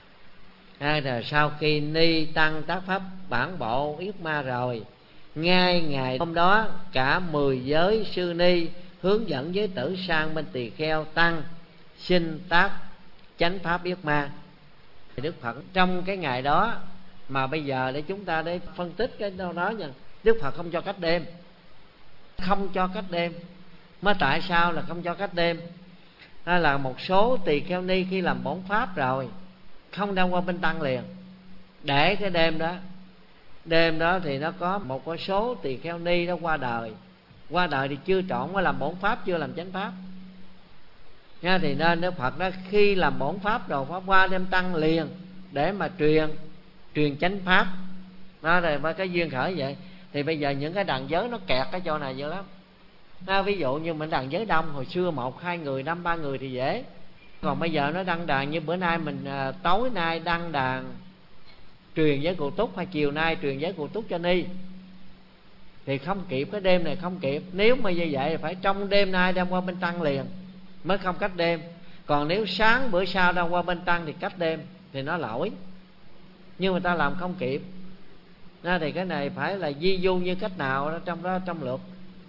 À, rồi sau khi ni tăng tác pháp bản bộ yết ma rồi, ngay ngày hôm đó cả mười giới sư ni hướng dẫn giới tử sang bên tỳ kheo tăng xin tác chánh pháp yết ma. Thì Đức Phật trong cái ngày đó mà bây giờ để chúng ta để phân tích cái đâu đó nha, Đức Phật không cho cách đêm, không cho cách đêm. Mà tại sao là không cho cách đêm? Đó là một số tỳ kheo ni khi làm bổn pháp rồi không đem qua bên tăng liền, để cái đêm đó. Đêm đó thì nó có một cái số tỳ kheo ni nó qua đời. Qua đời thì chưa trọn qua làm bổn pháp, chưa làm chánh pháp nha. Thì nên Đức Phật đó khi làm bổn pháp rồi pháp qua đem tăng liền để mà truyền truyền chánh pháp. Đó rồi cái duyên khởi vậy. Thì bây giờ những cái đàn giới nó kẹt cái chỗ này dữ lắm. À, ví dụ như mình đàn giới đông, hồi xưa một hai người, năm ba người thì dễ. Còn bây giờ nó đăng đàn như bữa nay mình à, tối nay đăng đàn truyền giới cụ túc, hay chiều nay truyền giới cụ túc cho ni. thì không kịp, cái đêm này không kịp. Nếu mà như vậy phải trong đêm nay đem qua bên tăng liền mới không cách đêm. Còn nếu sáng bữa sau đem qua bên tăng thì cách đêm, thì nó lỗi. Nhưng mà ta làm không kịp, nên thì cái này phải là di du như cách nào đó trong đó trong luật.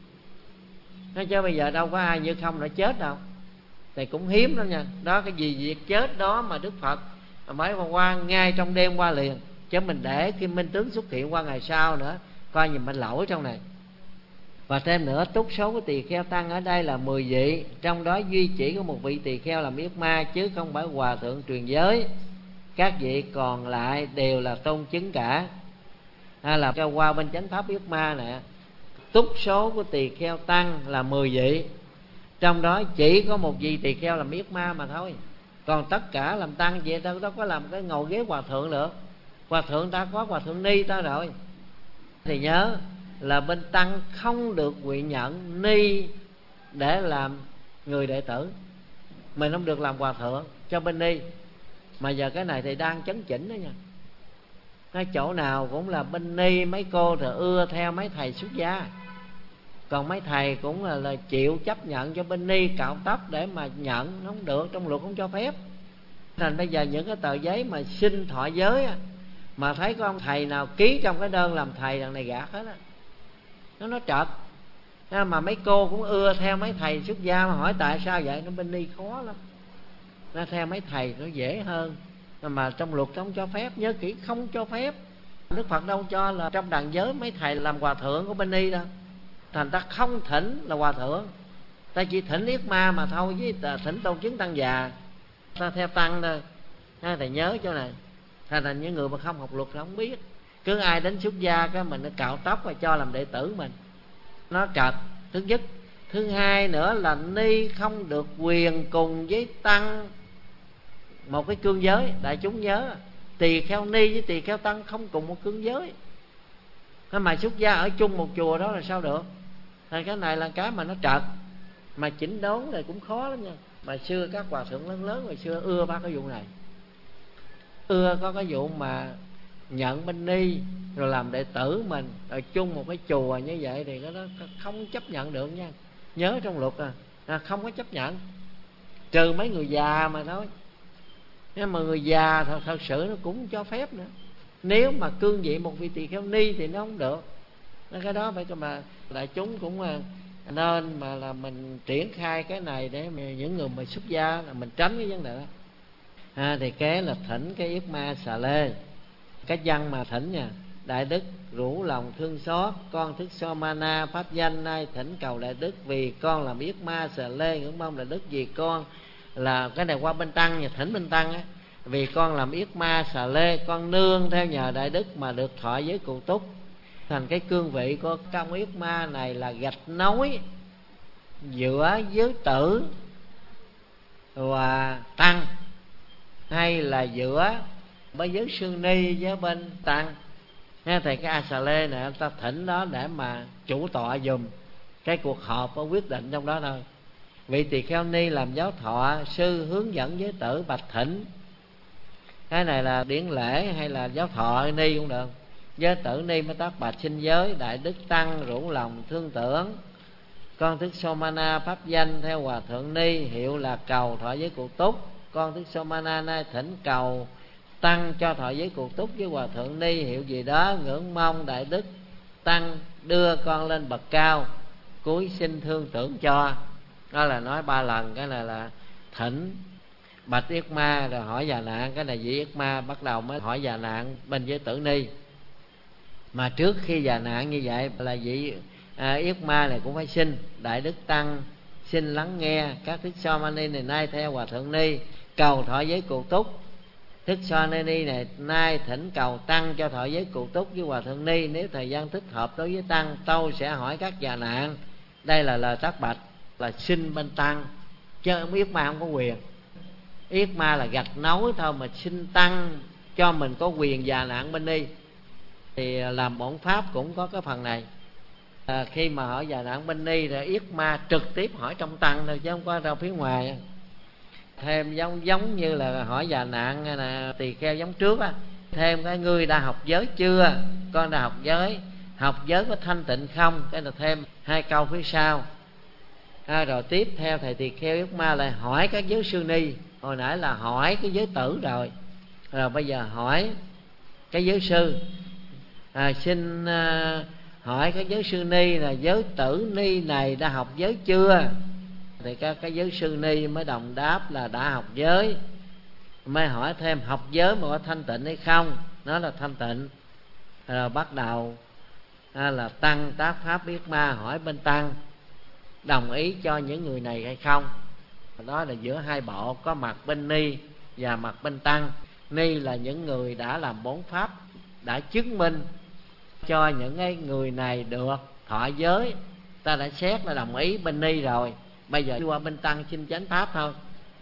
Nói chứ bây giờ đâu có ai như không đã chết đâu, thì cũng hiếm lắm nha. Đó, cái gì việc chết đó mà Đức Phật mới qua ngay trong đêm qua liền, chứ mình để khi minh tướng xuất hiện qua ngày sau nữa, coi như mình lỗi trong này. Và thêm nữa, túc số của tỳ kheo tăng ở đây là mười vị, trong đó duy chỉ có một vị tỳ kheo làm yết ma, chứ không phải hòa thượng truyền giới. Các vị còn lại đều là tôn chứng cả. Hay là cho qua bên chánh pháp yết ma nè, túc số của tỳ kheo tăng là mười vị, trong đó chỉ có một vị tỳ kheo làm yết ma mà thôi. Còn tất cả làm tăng vậy đâu, đâu có làm cái ngồi ghế hòa thượng được. Hòa thượng ta có hòa thượng ni ta rồi. Thì nhớ là bên tăng không được nguyện nhận ni để làm người đệ tử, mình không được làm hòa thượng cho bên ni. Mà giờ cái này thì đang chấn chỉnh đó nha. Cái chỗ nào cũng là bên ni mấy cô thì ưa theo mấy thầy xuất gia, còn mấy thầy cũng là, là chịu chấp nhận cho bên ni cạo tóc để mà nhận, nó không được, trong luật không cho phép. Thành bây giờ những cái tờ giấy mà xin thọ giới á, mà thấy có ông thầy nào ký trong cái đơn làm thầy, đằng này gạt hết á, nó nó trật. Mà mấy cô cũng ưa theo mấy thầy xuất gia, mà hỏi tại sao vậy, nó bên ni khó lắm, nó theo mấy thầy nó dễ hơn. Mà trong luật không cho phép, nhớ kỹ, không cho phép. Đức Phật đâu cho là trong đàn giới mấy thầy làm hòa thượng của bên ni đâu. Thành ta không thỉnh là hòa thượng, ta chỉ thỉnh yết ma mà thôi, với thỉnh tôn chứng tăng già, ta theo tăng thôi. Thầy nhớ chỗ này. Thành là những người mà không học luật là không biết, cứ ai đến xuất gia cái mình nó cạo tóc và cho làm đệ tử mình, nó trật. Thứ nhất. Thứ hai nữa là ni không được quyền cùng với tăng một cái cương giới. Đại chúng nhớ, tỳ kheo ni với tỳ kheo tăng không cùng một cương giới. Mà xuất gia ở chung một chùa đó là sao được. Thì cái này là cái mà nó trật, mà chỉnh đốn này cũng khó lắm nha. Mà xưa các hòa thượng lớn lớn hồi xưa ưa ba cái vụ này, ưa có cái vụ mà nhận bên ni rồi làm đệ tử mình ở chung một cái chùa như vậy, thì cái đó không chấp nhận được nha. Nhớ trong luật à, à không có chấp nhận, trừ mấy người già mà thôi. Nhưng mà người già thật, thật sự nó cũng cho phép nữa. Nếu mà cương vị một vị tỳ kheo ni thì nó không được. Cái đó phải cho mà đại chúng cũng nên mà là mình triển khai cái này để mà những người mà xuất gia là mình tránh cái vấn đề đó. À, thì kế là thỉnh cái yết ma xà lê. Cái văn mà thỉnh nha: đại đức rủ lòng thương xót, con thức so mana pháp danh nay thỉnh cầu đại đức, vì con làm yết ma xà lê ngưỡng mong đại đức vì con. Là cái này qua bên tăng nha, thỉnh bên tăng á. Vì con làm yết ma xà lê, con nương theo nhờ đại đức mà được thọ giới cụ túc. Thành cái cương vị của công yết ma này là gạch nối giữa giới tử và tăng, hay là giữa với giới sư ni với bên tăng. Nghe thầy, cái a xà lê này ta thỉnh đó để mà chủ tọa dùm cái cuộc họp có quyết định trong đó thôi. Vị tỳ kheo ni làm giáo thọ, sư hướng dẫn giới tử bạch thỉnh. Cái này là điển lễ hay là giáo thọ ni cũng được. Giới tử ni mới tác bạch xin giới: đại đức tăng rủ lòng thương tưởng, con thức Somana pháp danh theo hòa thượng ni, hiệu là cầu thọ giới cụ túc. Con thức Somana nay thỉnh cầu tăng cho thọ giới cụ túc với hòa thượng ni, hiệu gì đó, ngưỡng mong đại đức tăng đưa con lên bậc cao, cúi xin thương tưởng cho. Đó là nói ba lần. Cái này là thỉnh bạch yết ma rồi hỏi già nạn. Cái này vị yết ma bắt đầu mới hỏi già nạn bên giới tử ni. Mà trước khi già nạn như vậy là vị à, yết ma này cũng phải xin: đại đức tăng xin lắng nghe, các thức so mani này nay theo hòa thượng ni cầu thọ giới cụ túc. Thức so mani này nay thỉnh cầu tăng cho thọ giới cụ túc với hòa thượng ni. Nếu thời gian thích hợp đối với tăng, tôi sẽ hỏi các già nạn. Đây là lời tác bạch, là xin bên tăng, chứ ông yết ma không có quyền. Yết ma là gạch nối thôi, mà xin tăng cho mình có quyền già nạn bên ni. Thì làm bổn pháp cũng có cái phần này. À, khi mà hỏi già nạn bên ni thì yết ma trực tiếp hỏi trong tăng thôi, chứ không có ra phía ngoài. Thêm giống giống như là hỏi già nạn là tỳ kheo giống trước á, thêm cái: ngươi đã học giới chưa? Con đã học giới. học giới có thanh tịnh không, cái là thêm hai câu phía sau. À, rồi tiếp theo thầy Tỳ Kheo Yết Ma lại hỏi các giới sư ni. Hồi nãy là hỏi cái giới tử rồi, rồi bây giờ hỏi cái giới sư. À, xin à, hỏi các giới sư ni là giới tử ni này đã học giới chưa? Thì các cái giới sư ni mới đồng đáp là đã học giới. Mới hỏi thêm học giới mà có thanh tịnh hay không, nó là thanh tịnh. Rồi bắt đầu à, là tăng tác pháp Yết Ma hỏi bên tăng đồng ý cho những người này hay không. Đó là giữa hai bộ, có mặt bên ni và mặt bên tăng. Ni là những người đã làm bốn pháp, đã chứng minh cho những cái người này được thọ giới, ta đã xét là đồng ý bên ni rồi, bây giờ đi qua bên tăng xin chánh pháp thôi.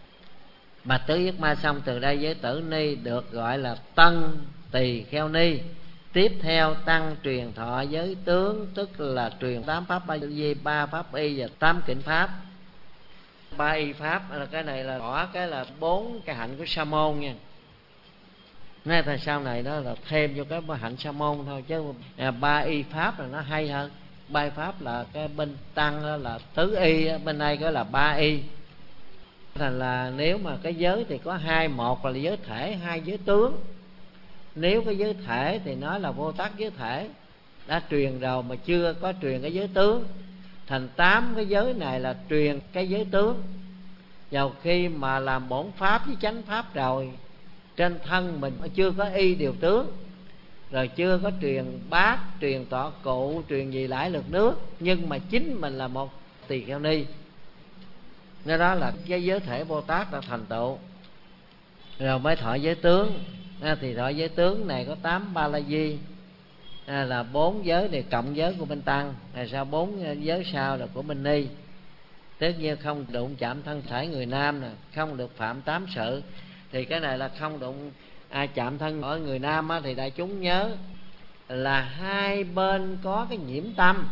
Bạch tứ Yết Ma xong, từ đây giới tử ni được gọi là Tân Tỳ Kheo Ni. Tiếp theo tăng truyền thọ giới tướng, tức là truyền tám pháp ba di, ba pháp y và tám kỉnh pháp. Ba y pháp là cái này là bỏ cái là bốn cái hạnh của sa môn nha. Ngay tại sau này đó là thêm vô cái hạnh sa môn thôi, chứ à, ba y pháp là nó hay hơn. Ba y pháp là cái bên tăng đó là tứ y, bên đây cái là ba y. Thành là nếu mà cái giới thì có hai, một là giới thể, hai giới tướng. Nếu cái giới thể thì nói là Vô Tác giới thể đã truyền rồi mà chưa có truyền cái giới tướng. Thành tám cái giới này là truyền cái giới tướng. Vào khi mà làm bổn pháp với chánh pháp rồi, trên thân mình chưa có y điều tướng, rồi chưa có truyền bát, truyền tọa cụ, truyền gì lãi lượt nước, nhưng mà chính mình là một tỳ kheo ni, nên đó là cái giới thể Bồ Tát đã thành tựu. Rồi mới thọ giới tướng. À, thì thọ giới tướng này có tám ba la di, à, là bốn giới này cộng giới của bên tăng, rồi sau bốn giới sau là của bên ni. Tất nhiên không đụng chạm thân thể người nam nè, không được phạm tám sự. Thì cái này là không đụng à, chạm thân ở người nam á, thì đại chúng nhớ là hai bên có cái nhiễm tâm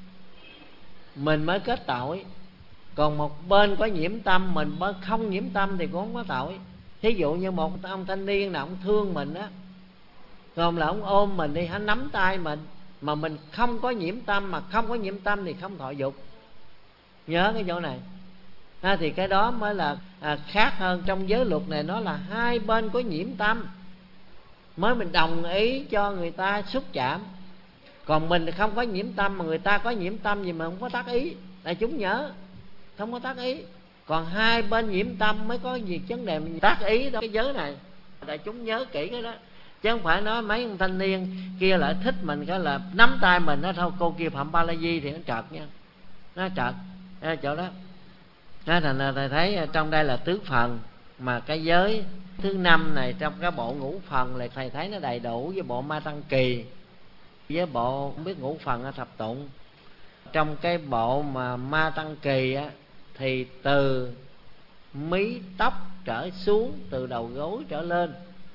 mình mới kết tội, còn một bên có nhiễm tâm mình bên không nhiễm tâm thì cũng không có tội. Thí dụ như một ông thanh niên nào ông thương mình á, còn là ông ôm mình đi, hắn nắm tay mình, mà mình không có nhiễm tâm, mà không có nhiễm tâm thì không thọ dục. Nhớ cái chỗ này à, thì cái đó mới là à, khác hơn. Trong giới luật này nó là hai bên có nhiễm tâm mới mình đồng ý cho người ta xúc chạm. Còn mình thì không có nhiễm tâm mà người ta có nhiễm tâm gì mà không có tác ý. Đại chúng nhớ, không có tác ý. Còn hai bên nhiễm tâm mới có gì vấn đề mình tác ý đó. Cái giới này đại chúng nhớ kỹ cái đó, chứ không phải nói mấy ông thanh niên kia lại thích mình cái là nắm tay mình đó thôi, cô kia phạm ba la di thì nó trật nha, nó trật ở chỗ đó. Đó, thành ra thầy thấy trong đây là tứ phần, mà cái giới thứ năm này trong cái bộ ngũ phần là thầy thấy nó đầy đủ với bộ Ma Tăng Kỳ, với bộ không biết ngũ phần ở thập tụng. Trong cái bộ mà Ma Tăng Kỳ á, thì từ mí tóc trở xuống, từ đầu gối trở lên.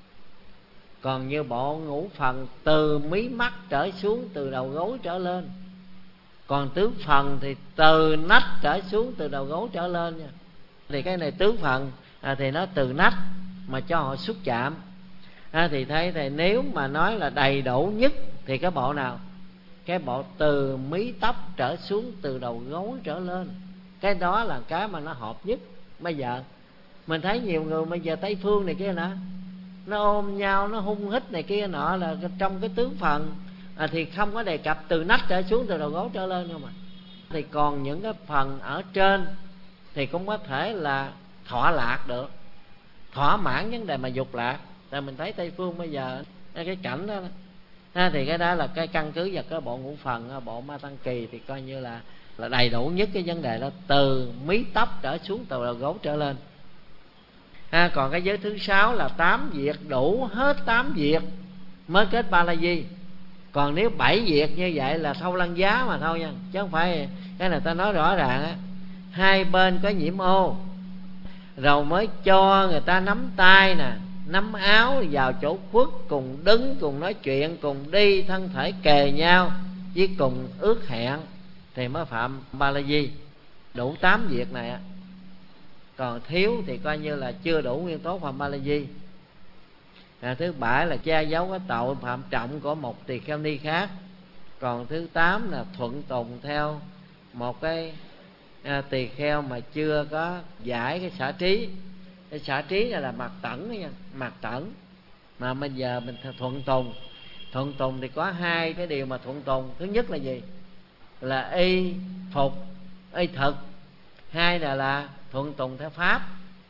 Còn như bộ ngũ phần từ mí mắt trở xuống, từ đầu gối trở lên. Còn tứ phần thì từ nách trở xuống, từ đầu gối trở lên nha. Thì cái này tứ phần à, thì nó từ nách mà cho họ xúc chạm à, thì thấy thì nếu mà nói là đầy đủ nhất thì cái bộ nào? Cái bộ từ mí tóc trở xuống, từ đầu gối trở lên. Cái đó là cái mà nó hợp nhất. Bây giờ mình thấy nhiều người bây giờ Tây phương này kia nè, nó ôm nhau, nó hung hít này kia nọ, là trong cái tứ phần à, thì không có đề cập từ nách trở xuống, từ đầu gối trở lên không mà. Thì còn những cái phần ở trên thì cũng có thể là thọ lạc được, thỏa mãn vấn đề mà dục lạc. Tại mình thấy Tây phương bây giờ cái cảnh đó, đó. À, thì cái đó là cái căn cứ vào cái bộ ngũ phần, bộ Ma Tăng Kỳ thì coi như là là đầy đủ nhất cái vấn đề đó, từ mí tóc trở xuống, từ đầu gối trở lên. À, còn cái giới thứ sáu là tám việc, đủ hết tám việc mới kết ba la di. Còn nếu bảy việc như vậy là thâu lăng giá mà thôi nha, chứ không phải cái này ta nói rõ ràng á. Hai bên có nhiễm ô rồi mới cho người ta nắm tay nè, nắm áo, vào chỗ khuất, cùng đứng, cùng nói chuyện, cùng đi, thân thể kề nhau, với cùng ước hẹn thì mới phạm ba la di. Đủ tám việc này á. Còn thiếu thì coi như là chưa đủ nguyên tố phạm ba la di. À, thứ bảy là che giấu cái tội phạm trọng của một tỳ kheo ni khác. Còn thứ tám là thuận tùng theo một cái à, tỳ kheo mà chưa có giải cái xả trí. Cái xả trí là, là mặt tẩn đó nha, mặt tẩn. Mà bây giờ mình thuận tùng. Thuận tùng thì có hai cái điều mà thuận tùng. Thứ nhất là gì? Là y phục, y thực. Hai là là thuận tùng theo pháp.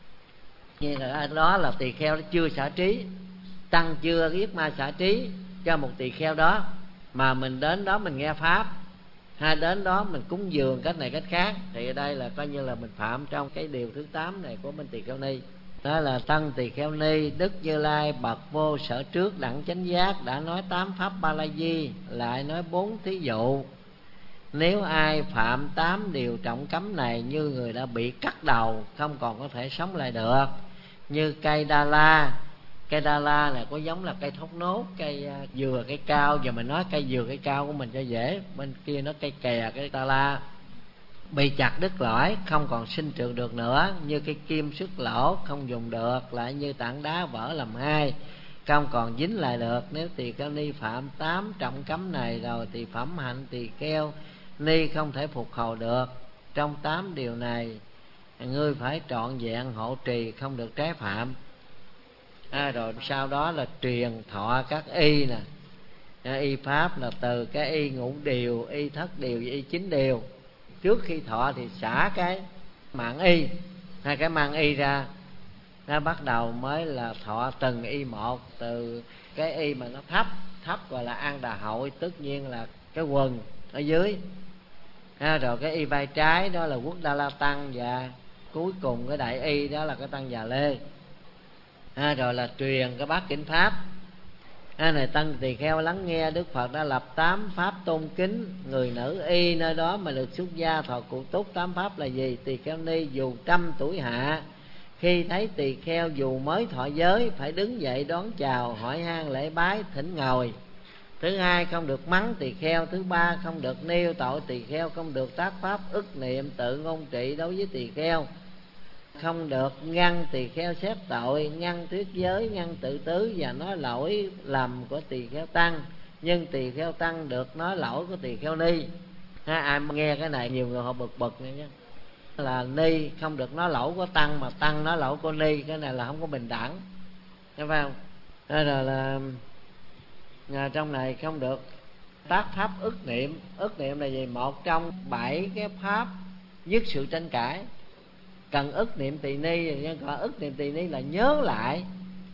Như là đó là tỳ kheo nó chưa xả trí, tăng chưa yết ma xả trí cho một tỳ kheo đó, mà mình đến đó mình nghe pháp, hay đến đó mình cúng dường cách này cách khác, thì ở đây là coi như là mình phạm trong cái điều thứ tám này của bên tỳ kheo ni. Đó là tăng tỳ kheo ni Đức Như Lai bậc vô sở trước đẳng chánh giác đã nói tám pháp ba la di, lại nói bốn thí dụ. Nếu ai phạm tám điều trọng cấm này, như người đã bị cắt đầu, không còn có thể sống lại được. Như cây đa la. Cây đa la này có giống là cây thốt nốt, cây dừa, cây cao. Giờ mình nói cây dừa, cây cao của mình cho dễ. Bên kia nó cây kè, cây đa la. Bị chặt đứt lõi, không còn sinh trưởng được nữa. Như cây kim xuất lỗ, không dùng được. Lại như tảng đá vỡ làm hai, không còn dính lại được. Nếu tỳ kheo ni phạm tám trọng cấm này rồi, thì phẩm hạnh tỳ kheo ni không thể phục hồi được. Trong tám điều này, ngươi phải trọn vẹn hộ trì, không được trái phạm. À, rồi sau đó là truyền thọ các y nè. À, y pháp là từ cái y ngũ điều, y thất điều và y chín điều. Trước khi thọ thì xả cái mạng y, hai cái mang y ra, nó bắt đầu mới là thọ từng y một. Từ cái y mà nó thấp thấp gọi là an đà hội, tất nhiên là cái quần ở dưới. À, rồi cái y vai trái đó là quốc đa la tăng, và cuối cùng cái đại y đó là cái tăng già lê. À, rồi là truyền cái bát kinh pháp. À, này tăng tỳ kheo lắng nghe, Đức Phật đã lập tám pháp tôn kính. Người nữ y nơi đó mà được xuất gia thọ cụ túc. Tám pháp là gì? Tỳ kheo ni dù trăm tuổi hạ, khi thấy tỳ kheo dù mới thọ giới, phải đứng dậy đón chào, hỏi han lễ bái, thỉnh ngồi. Thứ hai, không được mắng tỳ kheo. Thứ ba, không được nêu tội tỳ kheo, không được tác pháp ức niệm tự ngôn trị đối với tỳ kheo, không được ngăn tỳ kheo xét tội, ngăn thuyết giới, ngăn tự tứ và nói lỗi lầm của tỳ kheo tăng. Nhưng tỳ kheo tăng được nói lỗi của tỳ kheo ni. Ha, ai nghe cái này nhiều người họ bực bực nữa nhé. Là ni không được nói lỗi của tăng, mà tăng nói lỗi của ni, cái này là không có bình đẳng, thấy phải không? Đó rồi là à, trong này không được tác pháp ức niệm. Ức niệm là gì? Một trong bảy cái pháp dứt sự tranh cãi. Cần ức niệm tỳ ni, nhưng còn ức niệm tỳ ni là nhớ lại,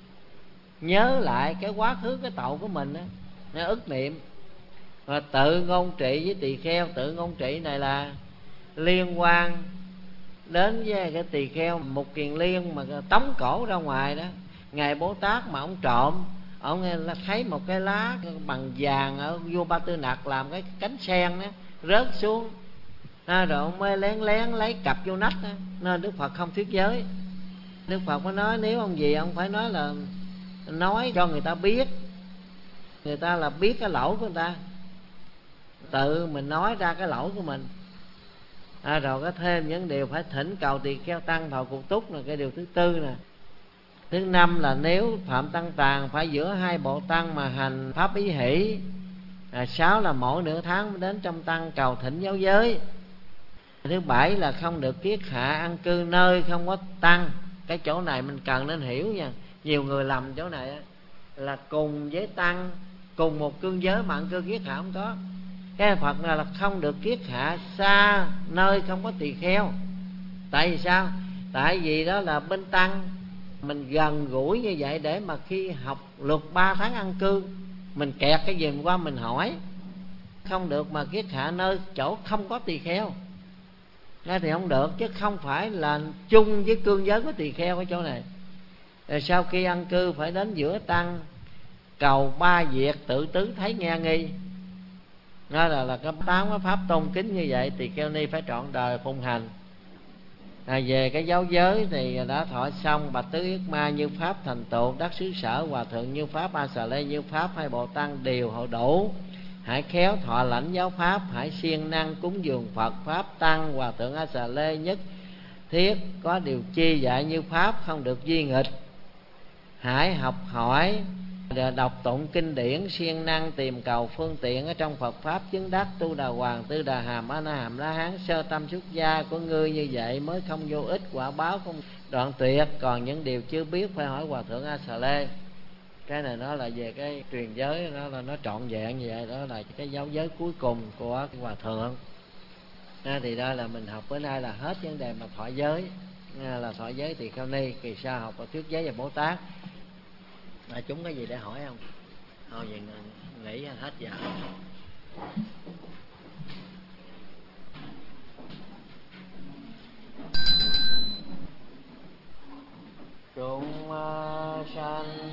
nhớ lại cái quá khứ cái tội của mình đó, nó ức niệm. Và tự ngôn trị với tỳ kheo. Tự ngôn trị này là liên quan đến với cái tỳ kheo Mục Kiền Liên mà tống cổ ra ngoài đó. Ngài Bồ Tát mà ông trộm, ông thấy một cái lá bằng vàng ở vua Ba Tư Nặc làm cái cánh sen đó rớt xuống. À, rồi ông mới lén lén lấy cặp vô nách đó. Nên Đức Phật không thuyết giới. Đức Phật mới nói nếu ông gì ông phải nói là nói cho người ta biết, người ta là biết cái lỗi của người ta, tự mình nói ra cái lỗi của mình. À, rồi có thêm những điều phải thỉnh cầu tỳ kheo tăng thọ cụ túc là cái điều thứ tư nè. Thứ năm là nếu phạm tăng tàn, phải giữa hai bộ tăng mà hành pháp ý hỷ. À, sáu là mỗi nửa tháng đến trong tăng cầu thỉnh giáo giới. Thứ bảy là không được kiết hạ ăn cư nơi không có tăng. Cái chỗ này mình cần nên hiểu nha. Nhiều người lầm chỗ này là cùng với tăng, cùng một cương giới mà ăn cư kiết hạ không có. Cái Phật này là không được kiết hạ xa nơi không có tỳ kheo. Tại vì sao? Tại vì đó là bên tăng mình gần gũi như vậy, để mà khi học luật ba tháng ăn cư, mình kẹt cái gì qua mình hỏi. Không được mà kiết hạ nơi chỗ không có tỳ kheo, nghe thì không được, chứ không phải là chung với cương giới của tỳ kheo ở chỗ này. Rồi sau khi ăn cư phải đến giữa tăng cầu ba việc tự tứ thấy nghe nghi. Đó là, là cái tám cái pháp tôn kính như vậy, tỳ kheo ni phải trọn đời phụng hành. À, về cái giáo giới thì đã thọ xong. Bạch Tứ Yết Ma như pháp thành tựu, đắc xứ sở hòa thượng như pháp, A Xà Lê như pháp, hai bộ tăng đều hộ đủ. Hãy khéo thọ lãnh giáo pháp, hãy siêng năng cúng dường Phật pháp tăng. Hòa thượng A Xà Lê nhất thiết có điều chi dạy như pháp, không được duy nghịch. Hãy học hỏi đọc tụng kinh điển, siêng năng tìm cầu phương tiện ở trong Phật pháp chứng đắc, tu đà hoàng, tư đà hàm, a na hàm, la hán, sơ tâm xuất gia của ngươi như vậy mới không vô ích, quả báo không đoạn tuyệt. Còn những điều chưa biết phải hỏi Hòa thượng A Xà Lê. Cái này nó là về cái truyền giới, nó là nó trọn vẹn như vậy, đó là cái giáo giới cuối cùng của Hòa thượng. À, thì đó là mình học bữa nay là hết vấn đề mà thọ giới. À, là thọ giới thì Kheo Ni, kỳ sau học ở thuyết giới và Bồ Tát. À, chúng có gì để hỏi không? Thôi vậy nghỉ hết giờ. Chúng sanh